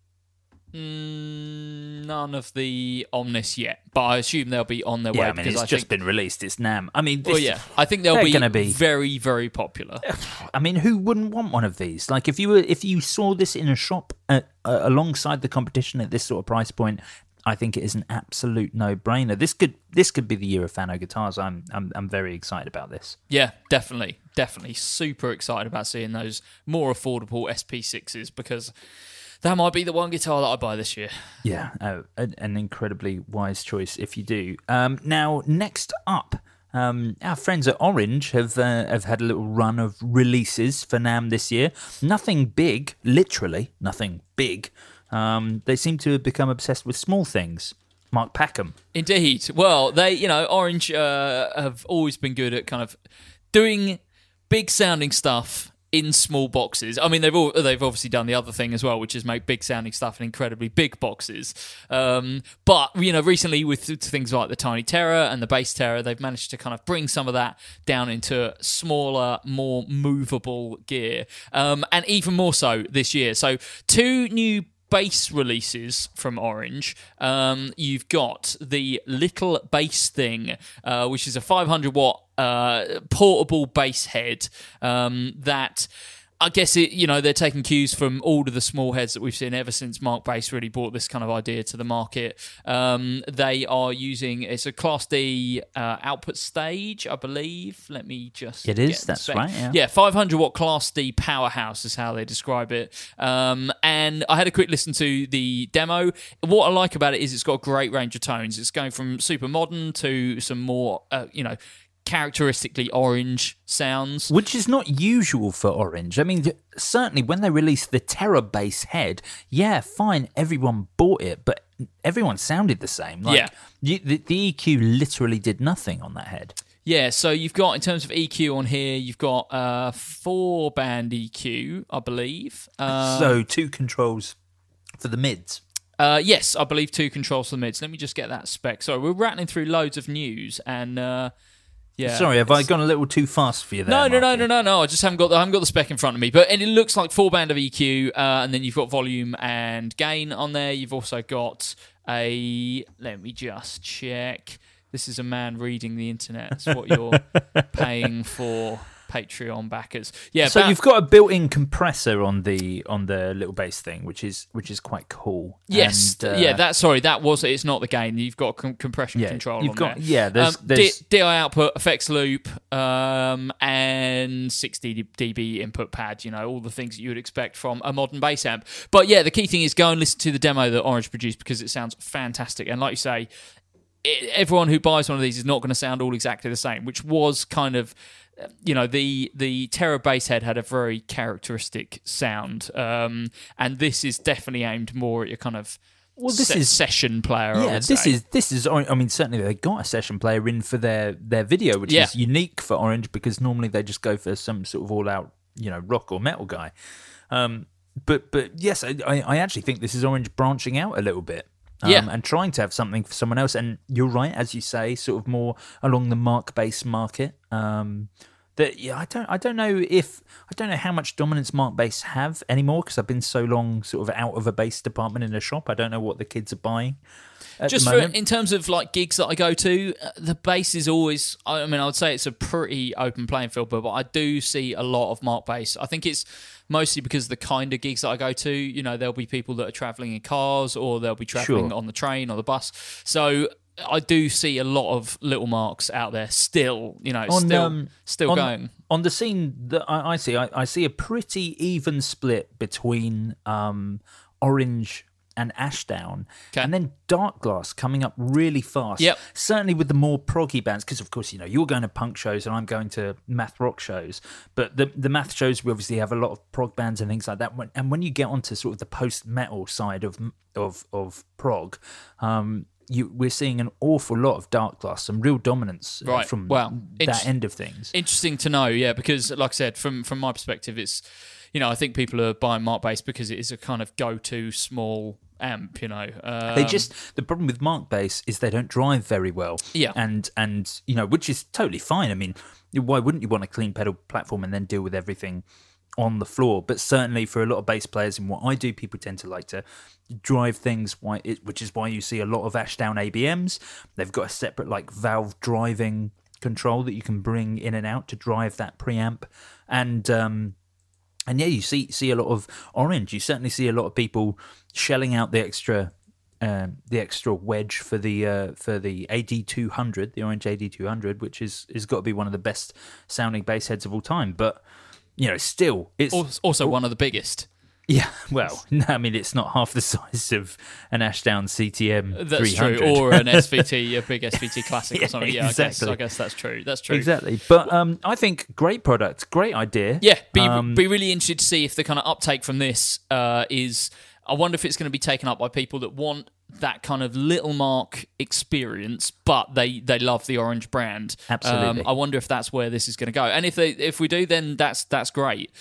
None of the Omnis yet, but I assume they'll be on their way. Yeah, I mean, it's just been released. It's NAMM. I mean, I think they'll be very, very popular. I mean, who wouldn't want one of these? Like, if you saw this in a shop alongside the competition at this sort of price point, I think it is an absolute no-brainer. This could be the year of Fano guitars. I'm very excited about this. Yeah, definitely, super excited about seeing those more affordable SP6s because. That might be the one guitar that I buy this year. Yeah, an incredibly wise choice if you do. Now, next up, our friends at Orange have had a little run of releases for NAMM this year. Nothing big, literally nothing big. They seem to have become obsessed with small things. Mark Packham. Indeed. Well, Orange have always been good at kind of doing big sounding stuff in small boxes. I mean, they've obviously done the other thing as well, which is make big sounding stuff in incredibly big boxes. But recently with things like the Tiny Terror and the Bass Terror, they've managed to kind of bring some of that down into smaller, more movable gear, and even more so this year. So 2 new bass releases from Orange. You've got the Little Bass Thing, which is a 500 watt portable bass head that I guess they're taking cues from all of the small heads that we've seen ever since Mark Bass really brought this kind of idea to the market. They are using it's a Class D output stage, I believe. Let me just. It is. That's right. Yeah, 500 watt Class D powerhouse is how they describe it. And I had a quick listen to the demo. What I like about it is it's got a great range of tones. It's going from super modern to some more, characteristically Orange sounds, which is not usual for Orange. I mean, certainly when they released the Terror bass head, yeah, fine, everyone bought it, but everyone sounded the same. The EQ literally did nothing on that head. Yeah, so you've got, in terms of EQ on here, you've got 4-band EQ, I believe. So 2 controls for the mids. Yes, I believe 2 controls for the mids. Let me just get that spec. Sorry, we're rattling through loads of news and... Yeah, sorry, have I gone a little too fast for you there? No. I just haven't got the spec in front of me. But it looks like 4-band of EQ, and then you've got volume and gain on there. You've also got let me just check. This is a man reading the internet. It's what you're paying for. Patreon backers. Yeah, so you've got a built-in compressor on the little bass thing, which is quite cool. Yes, and, it's not the gain. You've got compression control. You've got there. There's DI output, effects loop, and 60 dB input pad. All the things that you would expect from a modern bass amp. But yeah, the key thing is go and listen to the demo that Orange produced because it sounds fantastic. And like you say, everyone who buys one of these is not going to sound all exactly the same, which was kind of. The Terror bass head had a very characteristic sound, and this is definitely aimed more at your kind of session player. Yeah, this is. I mean, certainly they got a session player in for their video, which is unique for Orange because normally they just go for some sort of all-out, rock or metal guy. But yes, I actually think this is Orange branching out a little bit. and trying to have something for someone else. And you're right, as you say, sort of more along the mark bass market. I don't know how much dominance mark bass have anymore, because I've been so long sort of out of a bass department in a shop. I don't know what the kids are buying. Just in terms of like gigs that I go to, the bass is always, I mean, I would say it's a pretty open playing field, but I do see a lot of mark bass. I think it's mostly because of the kind of gigs that I go to. You know, there'll be people that are travelling in cars, or they'll be travelling on the train or the bus. So I do see a lot of little marks out there still, you know, still going. On the scene that I see a pretty even split between Orange and Ashdown, and then Darkglass coming up really fast. Yep. Certainly with the more proggy bands, because of course, you know, you're going to punk shows and I'm going to math rock shows, but the math shows, we obviously have a lot of prog bands and things like that. And when you get onto sort of the post-metal side of prog, we're seeing an awful lot of Darkglass, some real dominance from that end of things. Interesting to know, yeah, because like I said, from my perspective, it's, you know, I think people are buying mark bass because it is a kind of go-to small amp, you know. The problem with mark bass is they don't drive very well. Yeah. And you know, which is totally fine. I mean, why wouldn't you want a clean pedal platform and then deal with everything on the floor? But certainly for a lot of bass players and what I do, people tend to like to drive things, which is why you see a lot of Ashdown ABMs. They've got a separate like valve driving control that you can bring in and out to drive that preamp. And yeah, you see a lot of Orange. You certainly see a lot of people shelling out the extra wedge for the AD200, the Orange AD200, which is got to be one of the best sounding bass heads of all time. But you know, still, it's also one of the biggest. Yeah, well, no, I mean, it's not half the size of an Ashdown CTM 300. That's true, or an SVT, a big SVT Classic or something. Yeah, exactly. I guess that's true. That's true. Exactly. But I think great product, great idea. Yeah, be really interested to see if the kind of uptake from this is... I wonder if it's going to be taken up by people that want that kind of little mark experience, but they love the Orange brand. Absolutely. I wonder if that's where this is going to go. And if we do, then that's great.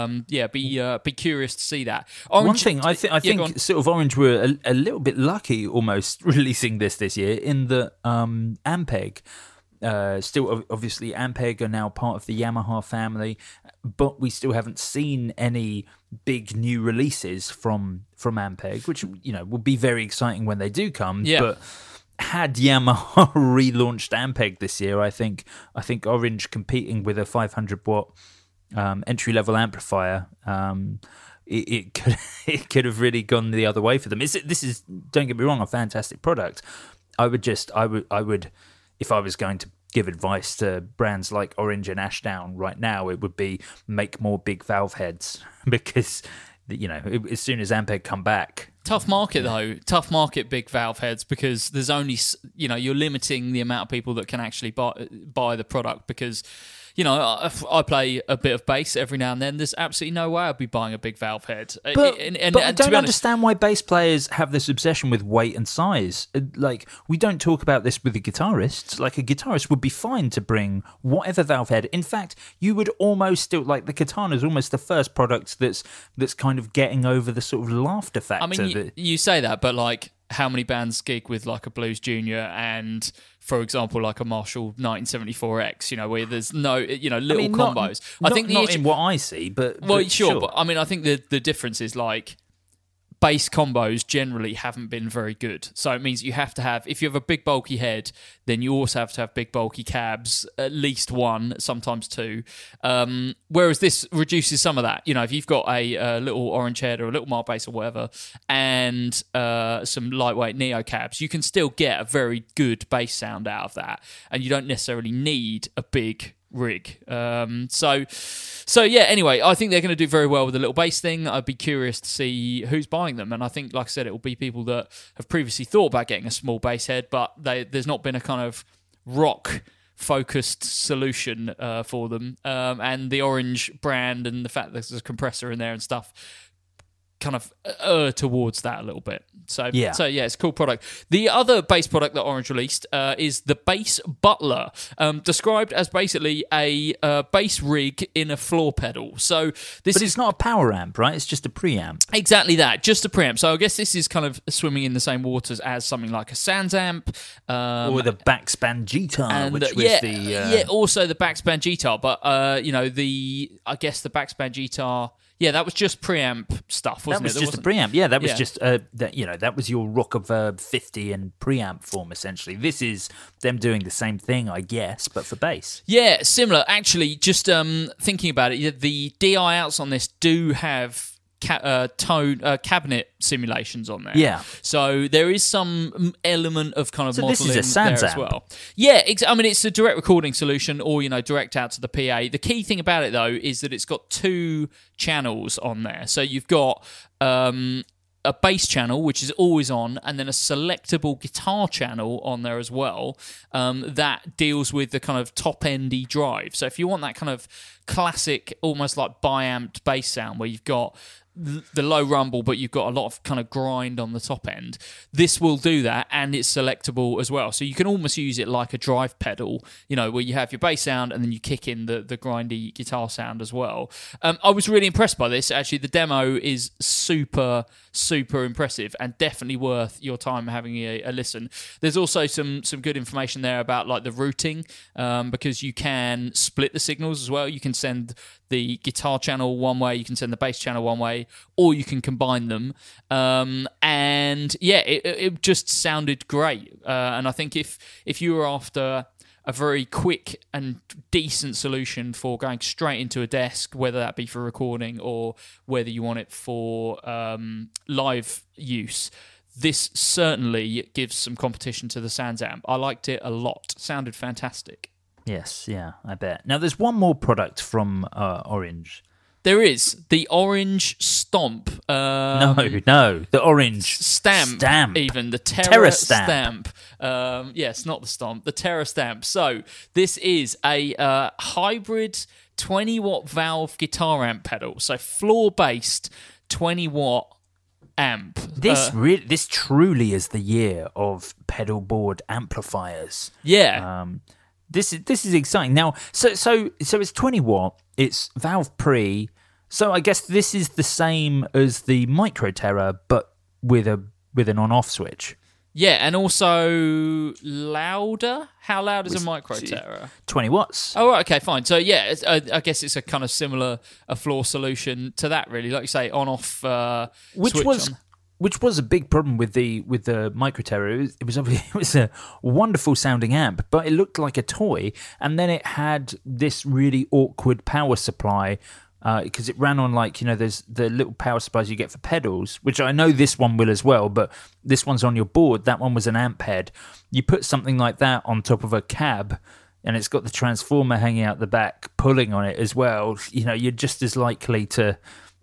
Be curious to see that. Orange, one thing I think sort of Orange were a little bit lucky almost releasing this year, in that Ampeg. Still, obviously, Ampeg are now part of the Yamaha family, but we still haven't seen any big new releases from Ampeg, which, you know, will be very exciting when they do come. Yeah. But had Yamaha relaunched Ampeg this year, I think Orange competing with a 500 watt entry level amplifier, it could have really gone the other way for them. This is, don't get me wrong, a fantastic product. I would if I was going to give advice to brands like Orange and Ashdown right now, it would be make more big valve heads, because, you know, as soon as Ampeg come back... Tough market, though. Tough market, big valve heads, because there's only, you know, you're limiting the amount of people that can actually buy the product, because... You know, I play a bit of bass every now and then. There's absolutely no way I'd be buying a big valve head. But I don't understand why bass players have this obsession with weight and size. Like, we don't talk about this with the guitarists. Like, a guitarist would be fine to bring whatever valve head. In fact, you would almost still, like, the Katana is almost the first product that's kind of getting over the sort of laughter factor. I mean, you say that, but, like, how many bands gig with, like, a Blues Junior and, for example, like a Marshall 1974X, you know, where there's no, you know, little combos. I think not in what I see, but... Well, sure, but I mean, I think the difference is, like, bass combos generally haven't been very good. So it means you have to have, if you have a big bulky head, then you also have to have big bulky cabs, at least one, sometimes two. Whereas this reduces some of that. You know, if you've got a little Orange head or a little Mark bass or whatever, and some lightweight Neo cabs, you can still get a very good bass sound out of that. And you don't necessarily need a big rig. So yeah, anyway, I think they're going to do very well with the little bass thing. I'd be curious to see who's buying them. And I think, like I said, it will be people that have previously thought about getting a small bass head, but there's not been a kind of rock-focused solution for them. And the Orange brand and the fact that there's a compressor in there and stuff kind of towards that a little bit. So yeah, it's a cool product. The other bass product that Orange released is the Bass Butler, described as basically a bass rig in a floor pedal. So but it's not a power amp, right? It's just a preamp. Exactly that, just a preamp. So I guess this is kind of swimming in the same waters as something like a SansAmp, or the Backspan Guitar, and which was also the Backspan Guitar. But I guess the Backspan Guitar. Yeah, that was just preamp stuff, wasn't it? That was just a preamp. Yeah, that was just that was your Rockerverb 50 and preamp form essentially. This is them doing the same thing, I guess, but for bass. Yeah, similar. Actually, just thinking about it, the DI outs on this do have cabinet simulations on there. Yeah. So there is some element of kind of modeling this is a SansAmp there as well. Yeah, I mean, it's a direct recording solution or, direct out to the PA. The key thing about it, though, is that it's got 2 channels on there. So you've got a bass channel, which is always on, and then a selectable guitar channel on there as well, that deals with the kind of top-endy drive. So if you want that kind of classic, almost like bi-amped bass sound where you've got the low rumble, but you've got a lot of kind of grind on the top end, this will do that, and it's selectable as well. So you can almost use it like a drive pedal, where you have your bass sound and then you kick in the grindy guitar sound as well. I was really impressed by this. Actually, the demo is super, super impressive and definitely worth your time having a listen. There's also some good information there about like the routing, because you can split the signals as well. You can send the guitar channel one way, you can send the bass channel one way, or you can combine them. And yeah, it just sounded great. And I think if you were after a very quick and decent solution for going straight into a desk, whether that be for recording or whether you want it for live use, this certainly gives some competition to the SansAmp. I liked it a lot. Sounded fantastic. Yes, yeah, I bet. Now, there's one more product from Orange. There is the Orange Stomp. No, the Orange Stamp. Even the Terra Stamp. Yes, not the Stomp, the Terra Stamp. So this is a hybrid 20-watt valve guitar amp pedal. So floor-based 20-watt amp. This truly is the year of pedal board amplifiers. Yeah. This is exciting. Now, so it's 20 watt. It's valve pre. So I guess this is the same as the Micro Terra, but with an on-off switch. Yeah, and also louder. How loud is a Micro Terra? 20 watts. Oh, right, okay, fine. So yeah, I guess it's a kind of similar floor solution to that, really. Like you say, on-off switch. Which was a big problem with the Micro Terra. It was a wonderful sounding amp, but it looked like a toy, and then it had this really awkward power supply because it ran on there's the little power supplies you get for pedals, which I know this one will as well, but this one's on your board. That one was an amp head. You put something like that on top of a cab, and it's got the transformer hanging out the back, pulling on it as well. You're just as likely for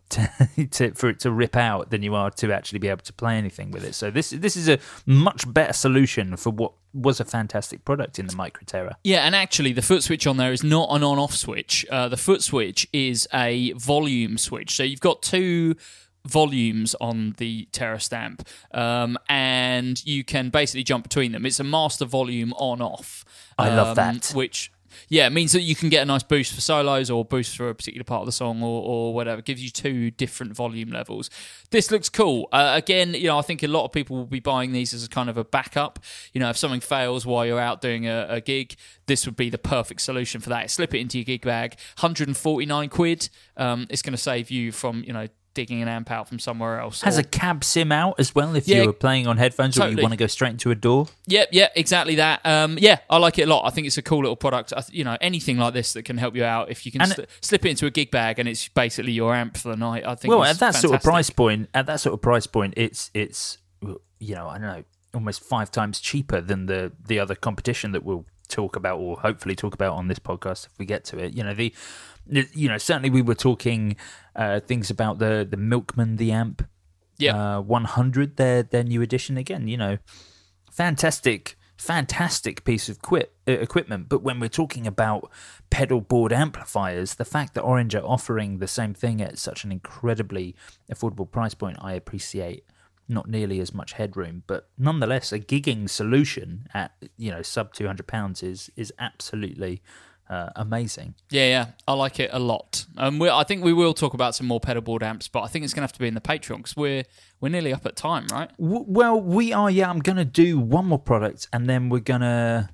it to rip out than you are to actually be able to play anything with it. So this is a much better solution for what was a fantastic product in the Micro Terra. Yeah, and actually the foot switch on there is not an on-off switch. The foot switch is a volume switch. So you've got 2 volumes on the Terra Stamp, and you can basically jump between them. It's a master volume on-off. I love that. Which... yeah, it means that you can get a nice boost for solos or boost for a particular part of the song or whatever. It gives you 2 different volume levels. This looks cool. Again, I think a lot of people will be buying these as a kind of a backup. If something fails while you're out doing a gig, this would be the perfect solution for that. Slip it into your gig bag. 149 quid. It's going to save you from, digging an amp out from somewhere else. Has a cab sim out as well if you were playing on headphones or you want to go straight into a door. Yeah, exactly that. I like it a lot. I think it's a cool little product. Anything like this that can help you out, if you can slip it into a gig bag and it's basically your amp for the night, I think. Well, at that sort of price point, it's I don't know, almost 5 times cheaper than the other competition that we'll talk about or hopefully talk about on this podcast if we get to it. Certainly we were talking things about the Milkman, the amp. 100, their new edition again. Fantastic fantastic piece of equipment. But when we're talking about pedal board amplifiers, the fact that Orange are offering the same thing at such an incredibly affordable price point, I appreciate. Not nearly as much headroom, but nonetheless, a gigging solution at sub £200 is absolutely amazing. Yeah, I like it a lot. I think we will talk about some more pedal board amps, but I think it's going to have to be in the Patreon because we're nearly up at time, right? Well, we are. Yeah, I'm going to do one more product, and then we're gonna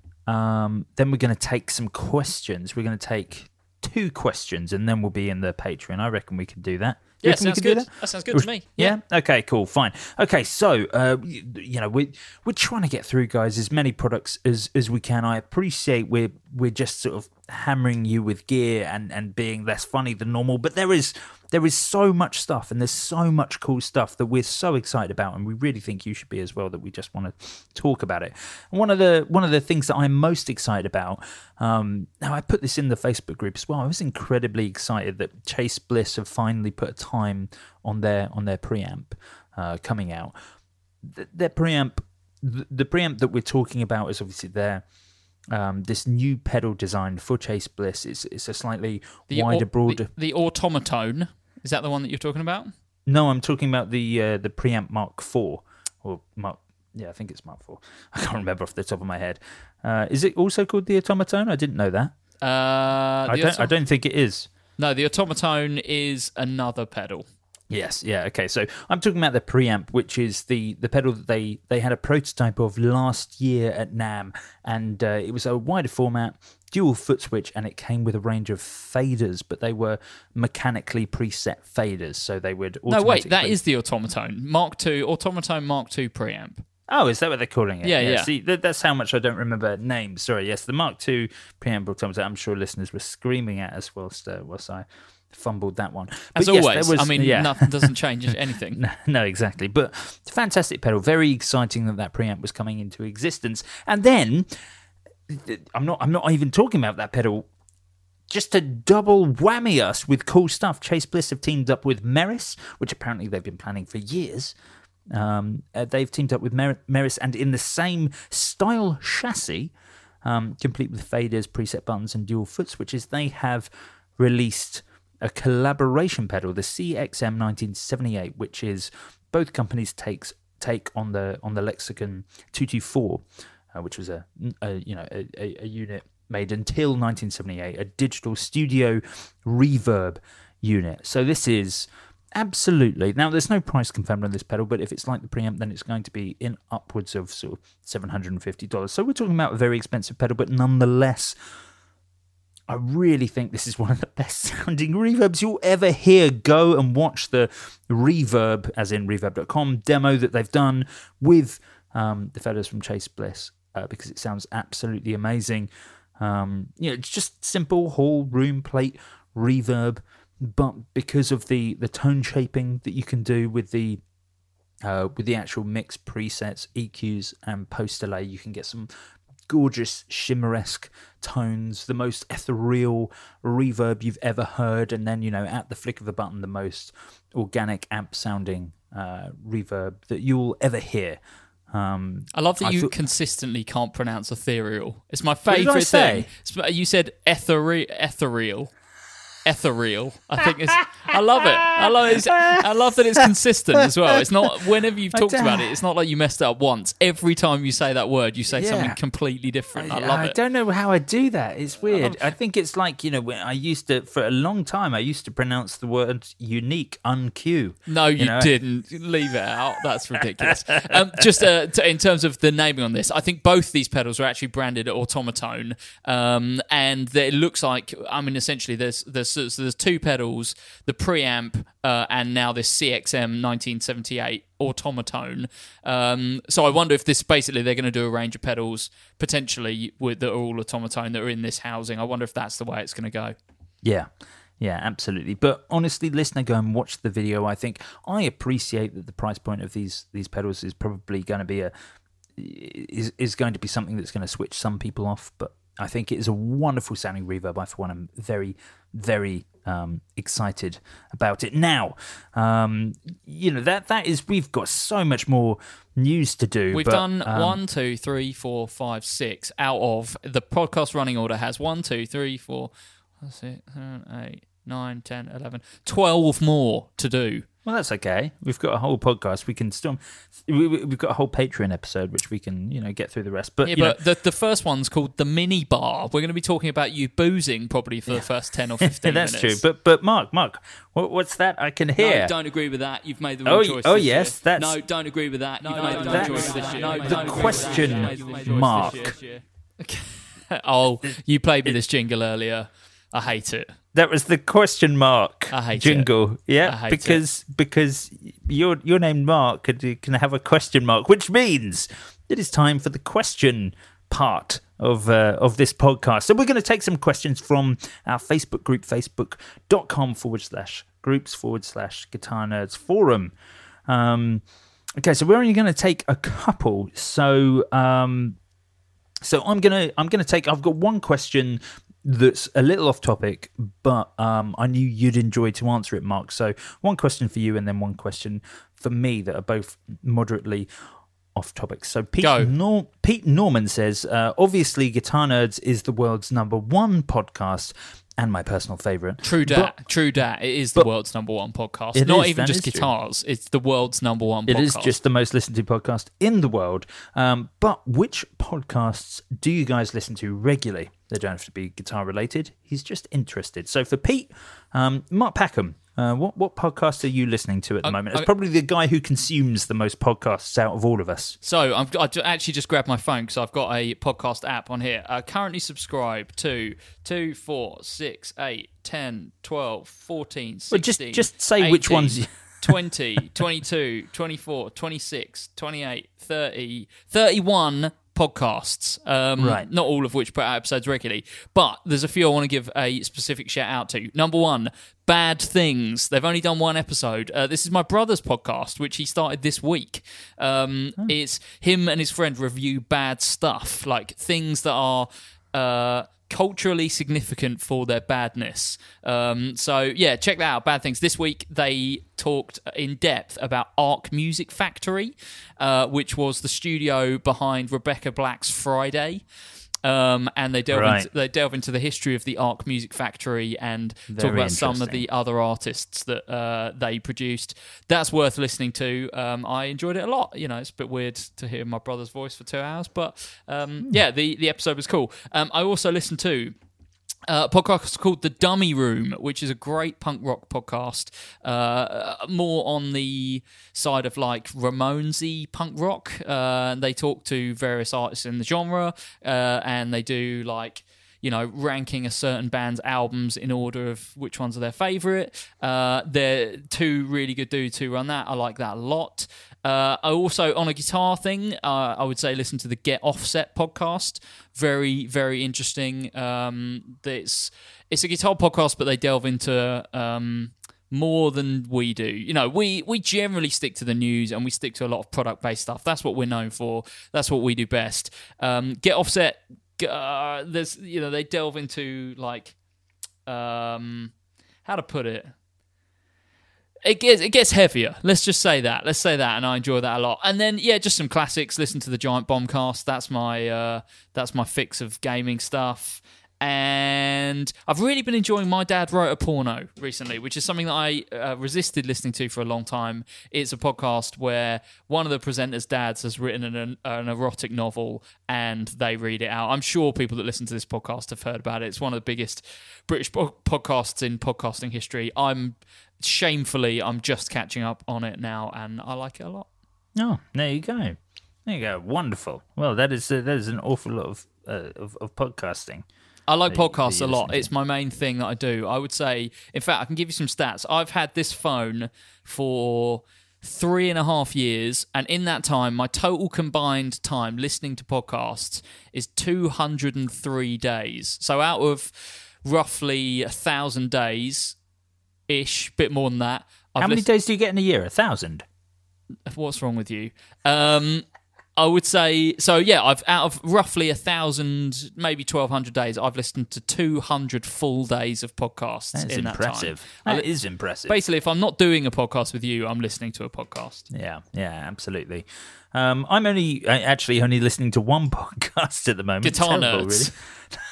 take some questions. We're going to take 2 questions, and then we'll be in the Patreon. I reckon we can do that. Yeah, sounds good. That sounds good to me. Yeah. Okay. Cool. Fine. Okay. So, we're trying to get through, guys, as many products as we can. I appreciate we're just sort of hammering you with gear and being less funny than normal, but there is so much stuff, and there's so much cool stuff that we're so excited about, and we really think you should be as well. That we just want to talk about it. And one of the things that I'm most excited about. Now I put this in the Facebook group as well. I was incredibly excited that Chase Bliss have finally put a time on their preamp coming out. Their preamp, the preamp that we're talking about is obviously this new pedal design for Chase Bliss. It's a slightly wider, broader. The Automatone, is that the one that you're talking about? No, I'm talking about the preamp Mark IV or Mark. Yeah, I think it's Mark IV. I can't remember off the top of my head. Is it also called the Automatone? I didn't know that. I don't think it is. No, the Automatone is another pedal. Yes, yeah, okay. So I'm talking about the preamp, which is the pedal that they had a prototype of last year at NAMM, and it was a wider format, dual foot switch, and it came with a range of faders, but they were mechanically preset faders, so they would automatically... No, wait, that is the Automatone. Automatone Mark II preamp. Oh, is that what they're calling it? Yeah. See, that's how much I don't remember names. Sorry, yes, the Mark II preamp Automatone. I'm sure listeners were screaming at us whilst I fumbled that one. As always, nothing doesn't change anything. No, exactly. But fantastic pedal. Very exciting that preamp was coming into existence. And then, I'm not even talking about that pedal. Just to double whammy us with cool stuff, Chase Bliss have teamed up with Meris, which apparently they've been planning for years. They've teamed up with Meris, and in the same style chassis, complete with faders, preset buttons, and dual foot switches, they have released a collaboration pedal, the CXM 1978, which is both companies' take on the Lexicon 224, which was a unit made until 1978, a digital studio reverb unit. So this is absolutely, now there's no price confirmed on this pedal, but if it's like the preamp, then it's going to be in upwards of sort of $750. So we're talking about a very expensive pedal, but nonetheless, I really think this is one of the best sounding reverbs you'll ever hear. Go and watch the Reverb, as in reverb.com, demo that they've done with the fellas from Chase Bliss, because it sounds absolutely amazing. It's just simple hall room plate reverb, but because of the tone shaping that you can do with the actual mix presets, EQs, and post delay, you can get some gorgeous shimmeresque tones, the most ethereal reverb you've ever heard, and then at the flick of a button, the most organic amp sounding reverb that you'll ever hear. I love that you consistently can't pronounce ethereal. It's my favourite thing. You said ethereal. I think it's. I love it. I love that it's consistent as well. It's not, whenever you've talked about it, it's not like you messed it up once. Every time you say that word, you say something completely different. I love it. I don't know how I do that. It's weird. I think it's like, when I used to, for a long time, I used to pronounce the word unique, unq. No, you didn't. Leave it out. That's ridiculous. Just in terms of the naming on this, I think both these pedals are actually branded Automatone, and it looks like, essentially there's 2 pedals, the preamp, and now this CXM 1978 Automatone. So I wonder if this, basically they're going to do a range of pedals potentially that are all Automatone that are in this housing. I wonder if that's the way it's going to go. Yeah, absolutely. But honestly, listener, go and watch the video. I appreciate that the price point of these pedals is probably going to be is going to be something that's going to switch some people off, but I think it is a wonderful sounding reverb. I, for one, am very, very excited about it. Now, that is, we've got so much more news to do. We've done 1, 2, 3, 4, 5, 6 out of the podcast running order has 1, 2, 3, 4, 6, 7, 8, 9, 10, 11, 12 more to do. Well, that's okay. We've got a whole podcast. We can still. We've got a whole Patreon episode, which we can, get through the rest. But the first one's called the mini bar. We're going to be talking about you boozing probably for the first 10 or 15 that's minutes. True. But Mark, what's that? I can hear. No, don't agree with that. You've made the wrong choice. Oh yes, that's. No, don't agree with that. You've made the wrong choice this year. The question mark. Oh, you played me this jingle earlier. I hate it. That was the question mark jingle. Yeah, because your name Mark can have a question mark, which means it is time for the question part of this podcast. So we're going to take some questions from our Facebook group, facebook.com/groups/Guitar Nerds Forum. Okay, so we're only going to take a couple. So I'm gonna take. I've got one question that's a little off topic, but I knew you'd enjoy to answer it, Mark. So one question for you and then one question for me that are both moderately off topic. So Pete Norman says, obviously Guitar Nerds is the world's #1 podcast and my personal favourite. True dat. It is the world's #1 podcast. Not even just guitars. True. It's the world's #1 podcast. It is just the most listened to podcast in the world. But which podcasts do you guys listen to regularly? They don't have to be guitar related. He's just interested. So for Pete, Mark Packham, what podcast are you listening to at the moment? It's probably the guy who consumes the most podcasts out of all of us. So I actually just grabbed my phone because I've got a podcast app on here. I currently subscribe to 2, 4, 6, 8, 10, 12, 14, 16, well, just say 18, which ones... 20, 22, 24, 26, 28, 30, 31 podcasts, right. Not all of which put out episodes regularly, but there's a few I want to give a specific shout out to. Number 1, Bad Things. They've only done 1 episode. This is my brother's podcast, which he started this week. It's him and his friend review bad stuff, like things that are culturally significant for their badness. So yeah, check that out. Bad Things. This week they talked in depth about Arc Music Factory, which was the studio behind Rebecca Black's Friday. And they delve into the history of the Arc Music Factory and talk about some of the other artists that they produced. That's worth listening to. I enjoyed it a lot. It's a bit weird to hear my brother's voice for 2 hours, but yeah, the episode was cool. I also listened to a podcast called The Dummy Room, which is a great punk rock podcast, more on the side of like Ramones-y punk rock. They talk to various artists in the genre, and they do like, ranking a certain band's albums in order of which ones are their favourite. They're 2 really good dudes who run that. I like that a lot. I also, on a guitar thing, I would say listen to the Get Offset podcast. Very, very interesting. It's a guitar podcast, but they delve into more than we do. We generally stick to the news and we stick to a lot of product-based stuff. That's what we're known for. That's what we do best. Get Offset, they delve into like, how to put it? It gets heavier. Let's just say that. And I enjoy that a lot. And then just some classics. Listen to the Giant Bombcast. That's my fix of gaming stuff. And I've really been enjoying My Dad Wrote a Porno recently, which is something that I resisted listening to for a long time. It's a podcast where one of the presenters' dads has written an erotic novel and they read it out. I'm sure people that listen to this podcast have heard about it. It's one of the biggest British podcasts in podcasting history. I'm just catching up on it now, and I like it a lot. Oh, there you go. Wonderful. Well, that is an awful lot of podcasting. I like podcasts a lot. It's my main thing that I do. I would say, in fact, I can give you some stats. I've had this phone for 3.5 years, and in that time, my total combined time listening to podcasts is 203 days. So out of roughly 1,000 days-ish, bit more than that. How many days do you get in a year? 1,000? What's wrong with you? I would say so. Yeah, I've out of roughly 1,000, maybe 1,200 days, I've listened to 200 full days of podcasts. That's in impressive. That time. That is impressive. Basically, if I'm not doing a podcast with you, I'm listening to a podcast. Yeah, absolutely. I'm actually only listening to one podcast at the moment. Guitar Terrible, Nerds. Really.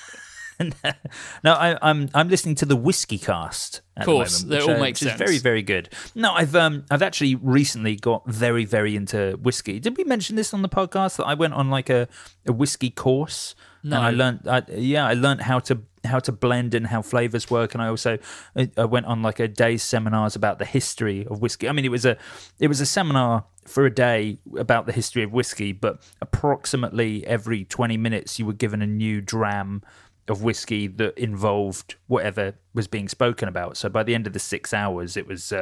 No, I'm listening to the Whiskey Cast at the moment. That all makes sense. Which is very, very good. No, I've actually recently got very, very into whiskey. Did we mention this on the podcast that I went on like a whiskey course? No. And I learned how to blend and how flavors work, and I went on like a day's seminars about the history of whiskey. I mean, it was a seminar for a day about the history of whiskey, but approximately every 20 minutes you were given a new dram of whiskey that involved whatever was being spoken about. So by the end of the 6 hours, it was,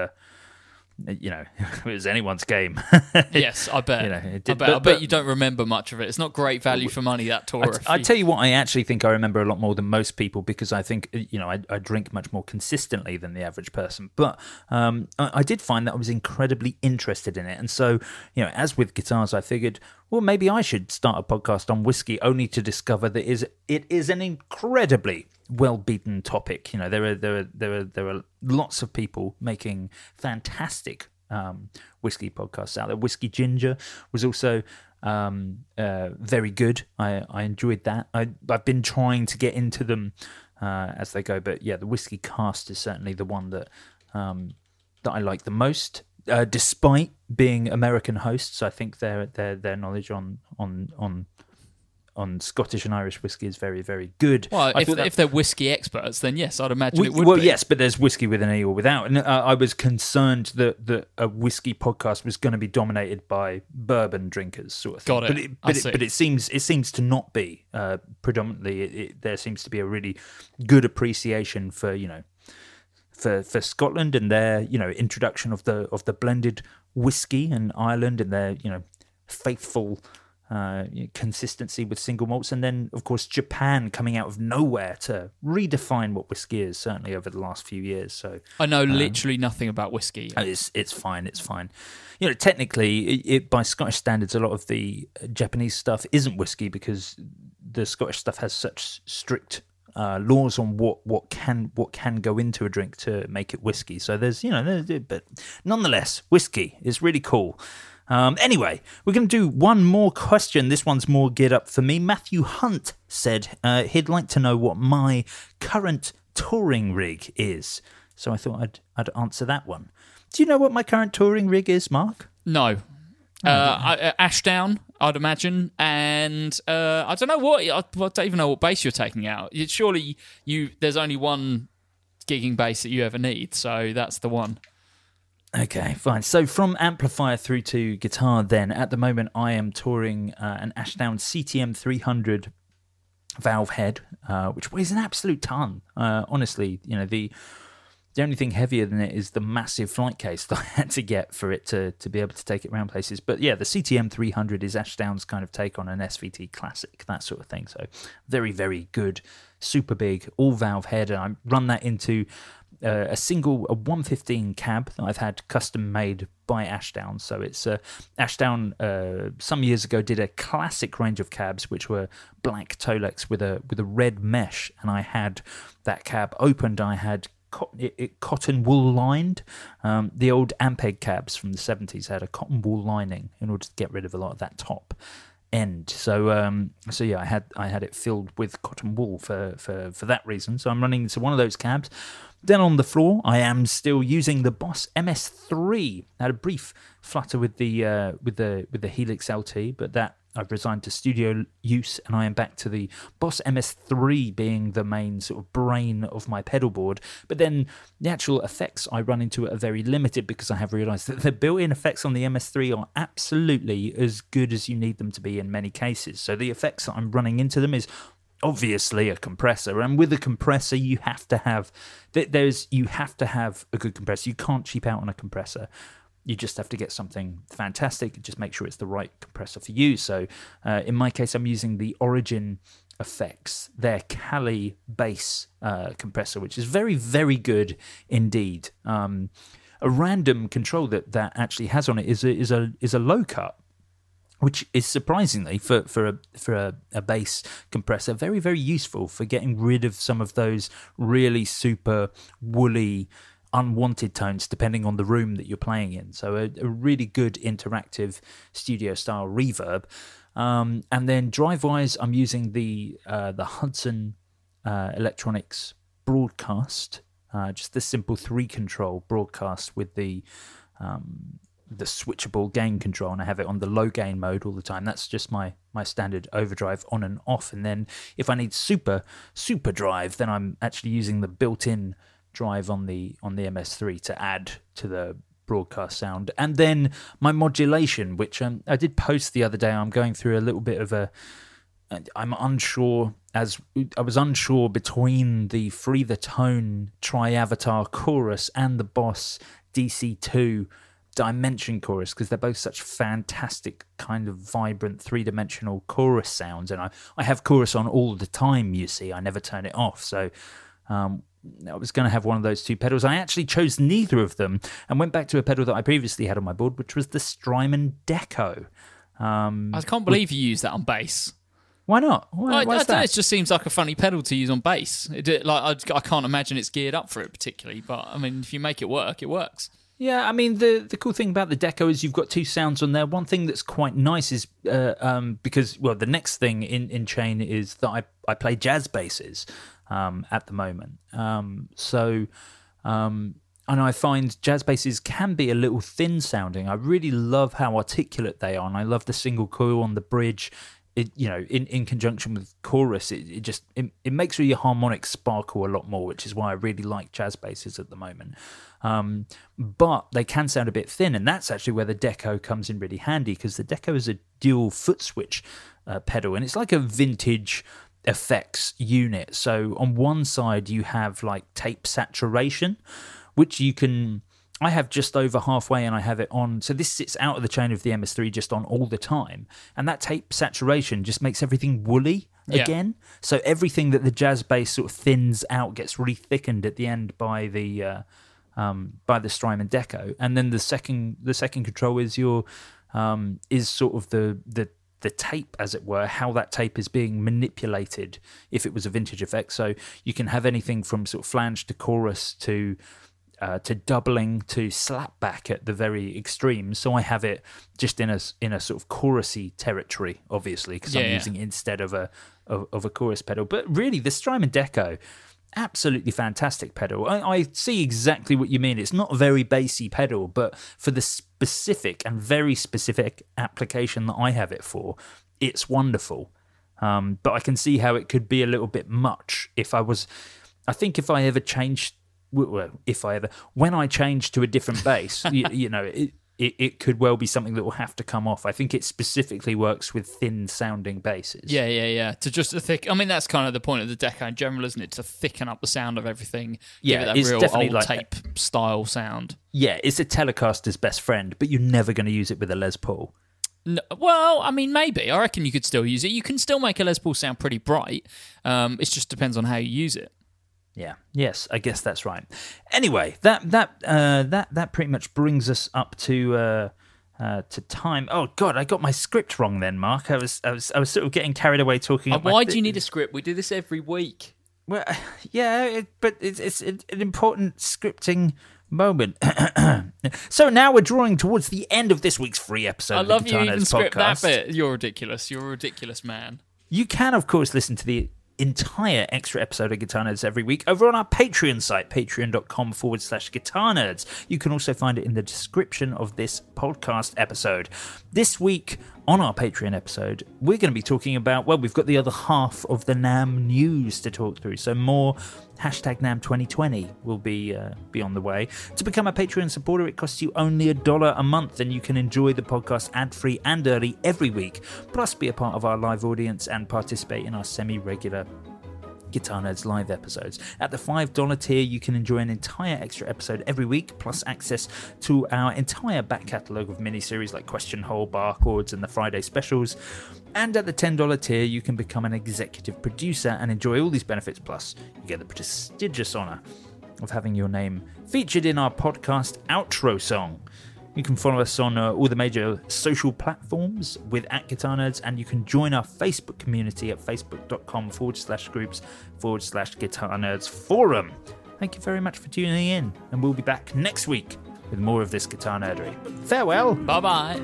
it was anyone's game. Yes, I bet. I bet you don't remember much of it. It's not great value for money, that tour. I tell you what, I actually think I remember a lot more than most people because I think, I drink much more consistently than the average person. But I did find that I was incredibly interested in it. And so, as with guitars, I figured, well, maybe I should start a podcast on whiskey, only to discover that it is an incredibly well-beaten topic. There are lots of people making fantastic whiskey podcasts out there. Whiskey Ginger was also very good. I enjoyed that. I've been trying to get into them as they go, but yeah, the Whiskey Cast is certainly the one that I like the most. Despite being American hosts, I think their knowledge on Scottish and Irish whiskey is very, very good. Well, if they're whiskey experts, then yes, I'd imagine it would be. Well, be. yes, but there's whiskey with an E or without. And I was concerned that a whiskey podcast was going to be dominated by bourbon drinkers, sort of thing. Got it. But it seems to not be. Predominantly, there seems to be a really good appreciation for for Scotland and their introduction of the blended whiskey, and Ireland and their faithful consistency with single malts, and then of course Japan coming out of nowhere to redefine what whiskey is, certainly over the last few years. So I know literally nothing about whiskey. It's fine. Technically, by Scottish standards, a lot of the Japanese stuff isn't whiskey because the Scottish stuff has such strict laws on what can go into a drink to make it whiskey. So but nonetheless, whiskey is really cool. Anyway, we're going to do one more question. This one's more geared up for me. Matthew Hunt said he'd like to know what my current touring rig is. So I thought I'd answer that one. Do you know what my current touring rig is, Mark? No. Ashdown, I'd imagine, and I don't know I don't even know what bass you're taking out. Surely there's only one gigging bass that you ever need, so that's the one. Okay, fine. So from amplifier through to guitar then, at the moment I am touring an Ashdown CTM 300 valve head, which weighs an absolute ton. Honestly, the only thing heavier than it is the massive flight case that I had to get for it to be able to take it around places. But yeah, the CTM 300 is Ashdown's kind of take on an SVT Classic, that sort of thing. So very, very good, super big, all valve head. And I run that into a 115 cab that I've had custom made by Ashdown. So it's Ashdown some years ago did a classic range of cabs which were black Tolex with a red mesh, and I had that cab opened. I had cotton wool lined. The old Ampeg cabs from the 70s had a cotton wool lining in order to get rid of a lot of that top end. So yeah, I had it filled with cotton wool for that reason. So I'm running into one of those cabs. Then on the floor, I am still using the Boss MS3. I had a brief flutter with the Helix LT, but that I've resigned to studio use, and I am back to the Boss MS3 being the main sort of brain of my pedal board. But then the actual effects I run into are very limited because I have realised that the built-in effects on the MS3 are absolutely as good as you need them to be in many cases. So the effects that I'm running into them is obviously a compressor, and with a compressor you have to have a good compressor. You can't cheap out on a compressor. You just have to get something fantastic. Just make sure it's the right compressor for you. So in my case, I'm using the Origin Effects, their Kali bass compressor, which is very, very good indeed. A random control that actually has on it is a low cut. which is surprisingly for a bass compressor very, very useful for getting rid of some of those really super woolly, unwanted tones depending on the room that you're playing in. So a really good interactive studio style reverb. And then drive-wise, I'm using the Hudson Electronics Broadcast, just the simple 3-control broadcast with the switchable gain control, and I have it on the low gain mode all the time. That's just my standard overdrive on and off. And then if I need super drive, then I'm actually using the built-in drive on the MS3 to add to the broadcast sound. And then my modulation, which I did post the other day. I'm going through a little bit of I'm unsure, as I was unsure between the Free the Tone Tri-Avatar chorus and the Boss DC2 Dimension chorus, because they're both such fantastic kind of vibrant 3-dimensional chorus sounds. And I have chorus on all the time, you see. I never turn it off. So I was going to have one of those two pedals. I actually chose neither of them and went back to a pedal that I previously had on my board, which was the Strymon Deco. I can't believe you use that on bass. Why not? I don't know, it just seems like a funny pedal to use on bass. I can't imagine it's geared up for it particularly, but I mean, if you make it work, it works. Yeah, I mean, the cool thing about the Deco is you've got two sounds on there. One thing that's quite nice is because, well, the next thing in Chain is that I play jazz basses at the moment. And I find jazz basses can be a little thin sounding. I really love how articulate they are, and I love the single coil on the bridge. It, in conjunction with chorus, it makes your harmonics sparkle a lot more, which is why I really like jazz basses at the moment. But they can sound a bit thin, and that's actually where the Deco comes in really handy, because the Deco is a dual foot switch pedal, and it's like a vintage effects unit. So on one side you have like tape saturation, which I have just over halfway, and I have it on. So this sits out of the chain of the MS3 just on all the time. And that tape saturation just makes everything woolly again. So everything that the jazz bass sort of thins out gets really thickened at the end by the Strymon Deco. And then the second control is is sort of the tape, as it were, how that tape is being manipulated if it was a vintage effect. So you can have anything from sort of flange to chorus to doubling to slapback at the very extremes. So I have it just in a sort of chorusy territory, obviously, because I'm using it instead of a chorus pedal. But really, the Strymon Deco, absolutely fantastic pedal. I see exactly what you mean. It's not a very bassy pedal, but for the specific and very specific application that I have it for, it's wonderful. But I can see how it could be a little bit much when I change to a different bass, it could well be something that will have to come off. I think it specifically works with thin sounding basses. Yeah. I mean, that's kind of the point of the Deco in general, isn't it? To thicken up the sound of everything. Yeah, give it that real old tape style sound. Yeah, it's a Telecaster's best friend, but you're never going to use it with a Les Paul. No, well, I mean, maybe. I reckon you could still use it. You can still make a Les Paul sound pretty bright. It just depends on how you use it. Yeah. Yes, I guess that's right. Anyway, that pretty much brings us up to time. Oh God, I got my script wrong then, Mark. I was sort of getting carried away talking. Why do you need a script? We do this every week. Well, yeah, but it's an important scripting moment. So now we're drawing towards the end of this week's free episode. I love of the you Guitar even Nerds script podcast. that bit. You're ridiculous. You're a ridiculous man. You can, of course, listen to the entire extra episode of Guitar Nerds every week over on our Patreon site, patreon.com/Guitar Nerds. You can also find it in the description of this podcast episode. This week on our Patreon episode, we're going to be talking about, well, we've got the other half of the NAMM news to talk through. So more #NAMM 2020 will be on the way. To become a Patreon supporter, it costs you only $1 a month, and you can enjoy the podcast ad-free and early every week, plus be a part of our live audience and participate in our semi-regular Guitar Nerds live episodes. At the $5 tier, you can enjoy an entire extra episode every week, plus access to our entire back catalogue of miniseries like Question Hole, Bar Chords, and the Friday specials. And at the $10 tier, you can become an executive producer and enjoy all these benefits, plus you get the prestigious honour of having your name featured in our podcast outro song. You can follow us on all the major social platforms with @GuitarNerds, and you can join our Facebook community at facebook.com/groups/Guitar Nerds Forum. Thank you very much for tuning in, and we'll be back next week with more of this guitar nerdery. Farewell. Bye-bye.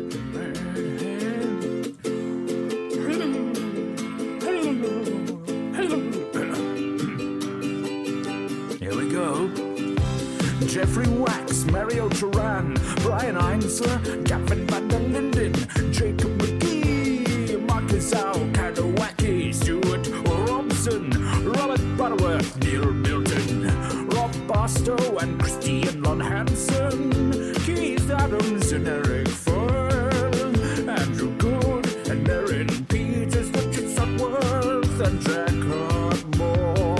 Here we go. Jeffrey Wax, Mario Turan, Brian Einzel, Gavin Van der Linden, Jacob McGee, Marcus Au, Kadowaki, Stuart Robson, Robert Butterworth, Neil Milton, Rob Barstow, and Christian Lon Hansen, Keith Adams, and Eric Furl, Andrew Good, and Erin Peters, Richard Sutworth, and Jack Hartmore.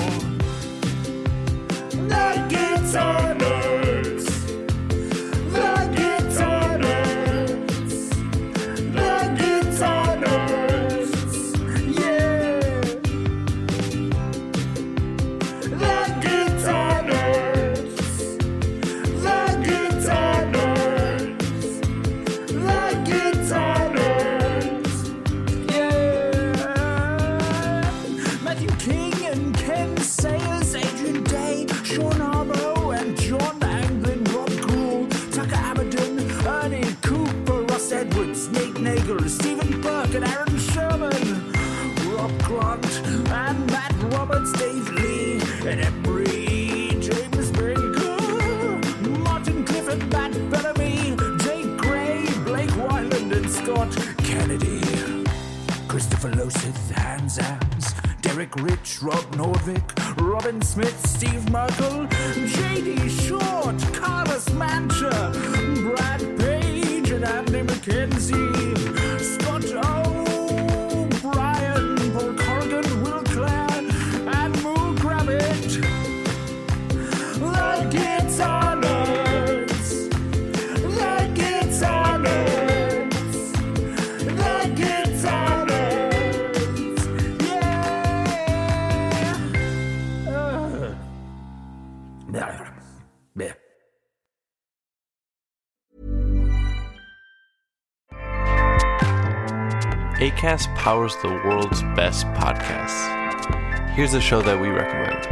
The Guitar Nerds. The Guitar Nerds. The Guitar Nerds. Yeah. The Guitar Nerds. The Guitar Nerds. The Guitar Nerds. Yeah. Matthew King and Ken Sayers, Adrian Day, Sean Harbour and John Anglin, Rob Gould, Tucker Abaddon, Ernie Cooper, Ross Edwards, Nate Nagel, Stephen Burke and Aaron Sherman, Rob Grant and Matt Roberts, Dave Lee and Emery, James Baker, Martin Clifford, Matt Bellamy, Jake Gray, Blake Wyland and Scott Kennedy, Christopher Loseth, Hans Ams, Derek Rich, Rob Nordvik, Robin Smith, Steve Merkel, J.D. Short, Carlos Mancha, Brad Page, and Anthony McKenzie, Scott O'Brien, Paul Corrigan, Will Clare, and Moo Gravitt. The Guitar Nerds. The Guitar Nerds. The Guitar Nerds. Yeah. Acast powers the world's best podcasts. Here's a show that we recommend.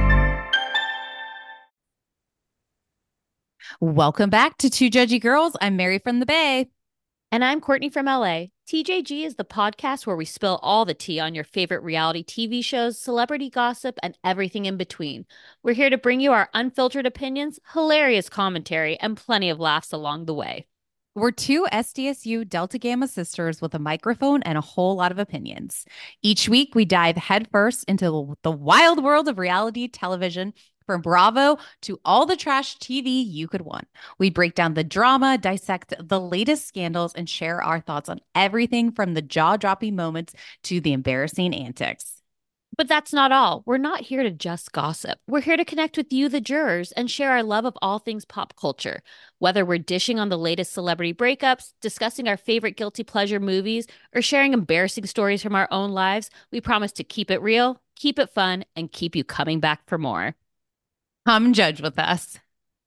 Welcome back to Two Judgy Girls. I'm Mary from the Bay. And I'm Courtney from LA. TJG is the podcast where we spill all the tea on your favorite reality TV shows, celebrity gossip, and everything in between. We're here to bring you our unfiltered opinions, hilarious commentary, and plenty of laughs along the way. We're two SDSU Delta Gamma sisters with a microphone and a whole lot of opinions. Each week, we dive headfirst into the wild world of reality television, from Bravo to all the trash TV you could want. We break down the drama, dissect the latest scandals, and share our thoughts on everything from the jaw-dropping moments to the embarrassing antics. But that's not all. We're not here to just gossip. We're here to connect with you, the jurors, and share our love of all things pop culture. Whether we're dishing on the latest celebrity breakups, discussing our favorite guilty pleasure movies, or sharing embarrassing stories from our own lives, we promise to keep it real, keep it fun, and keep you coming back for more. Come judge with us.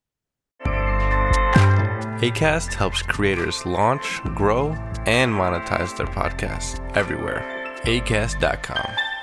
Acast helps creators launch, grow, and monetize their podcasts everywhere. Acast.com.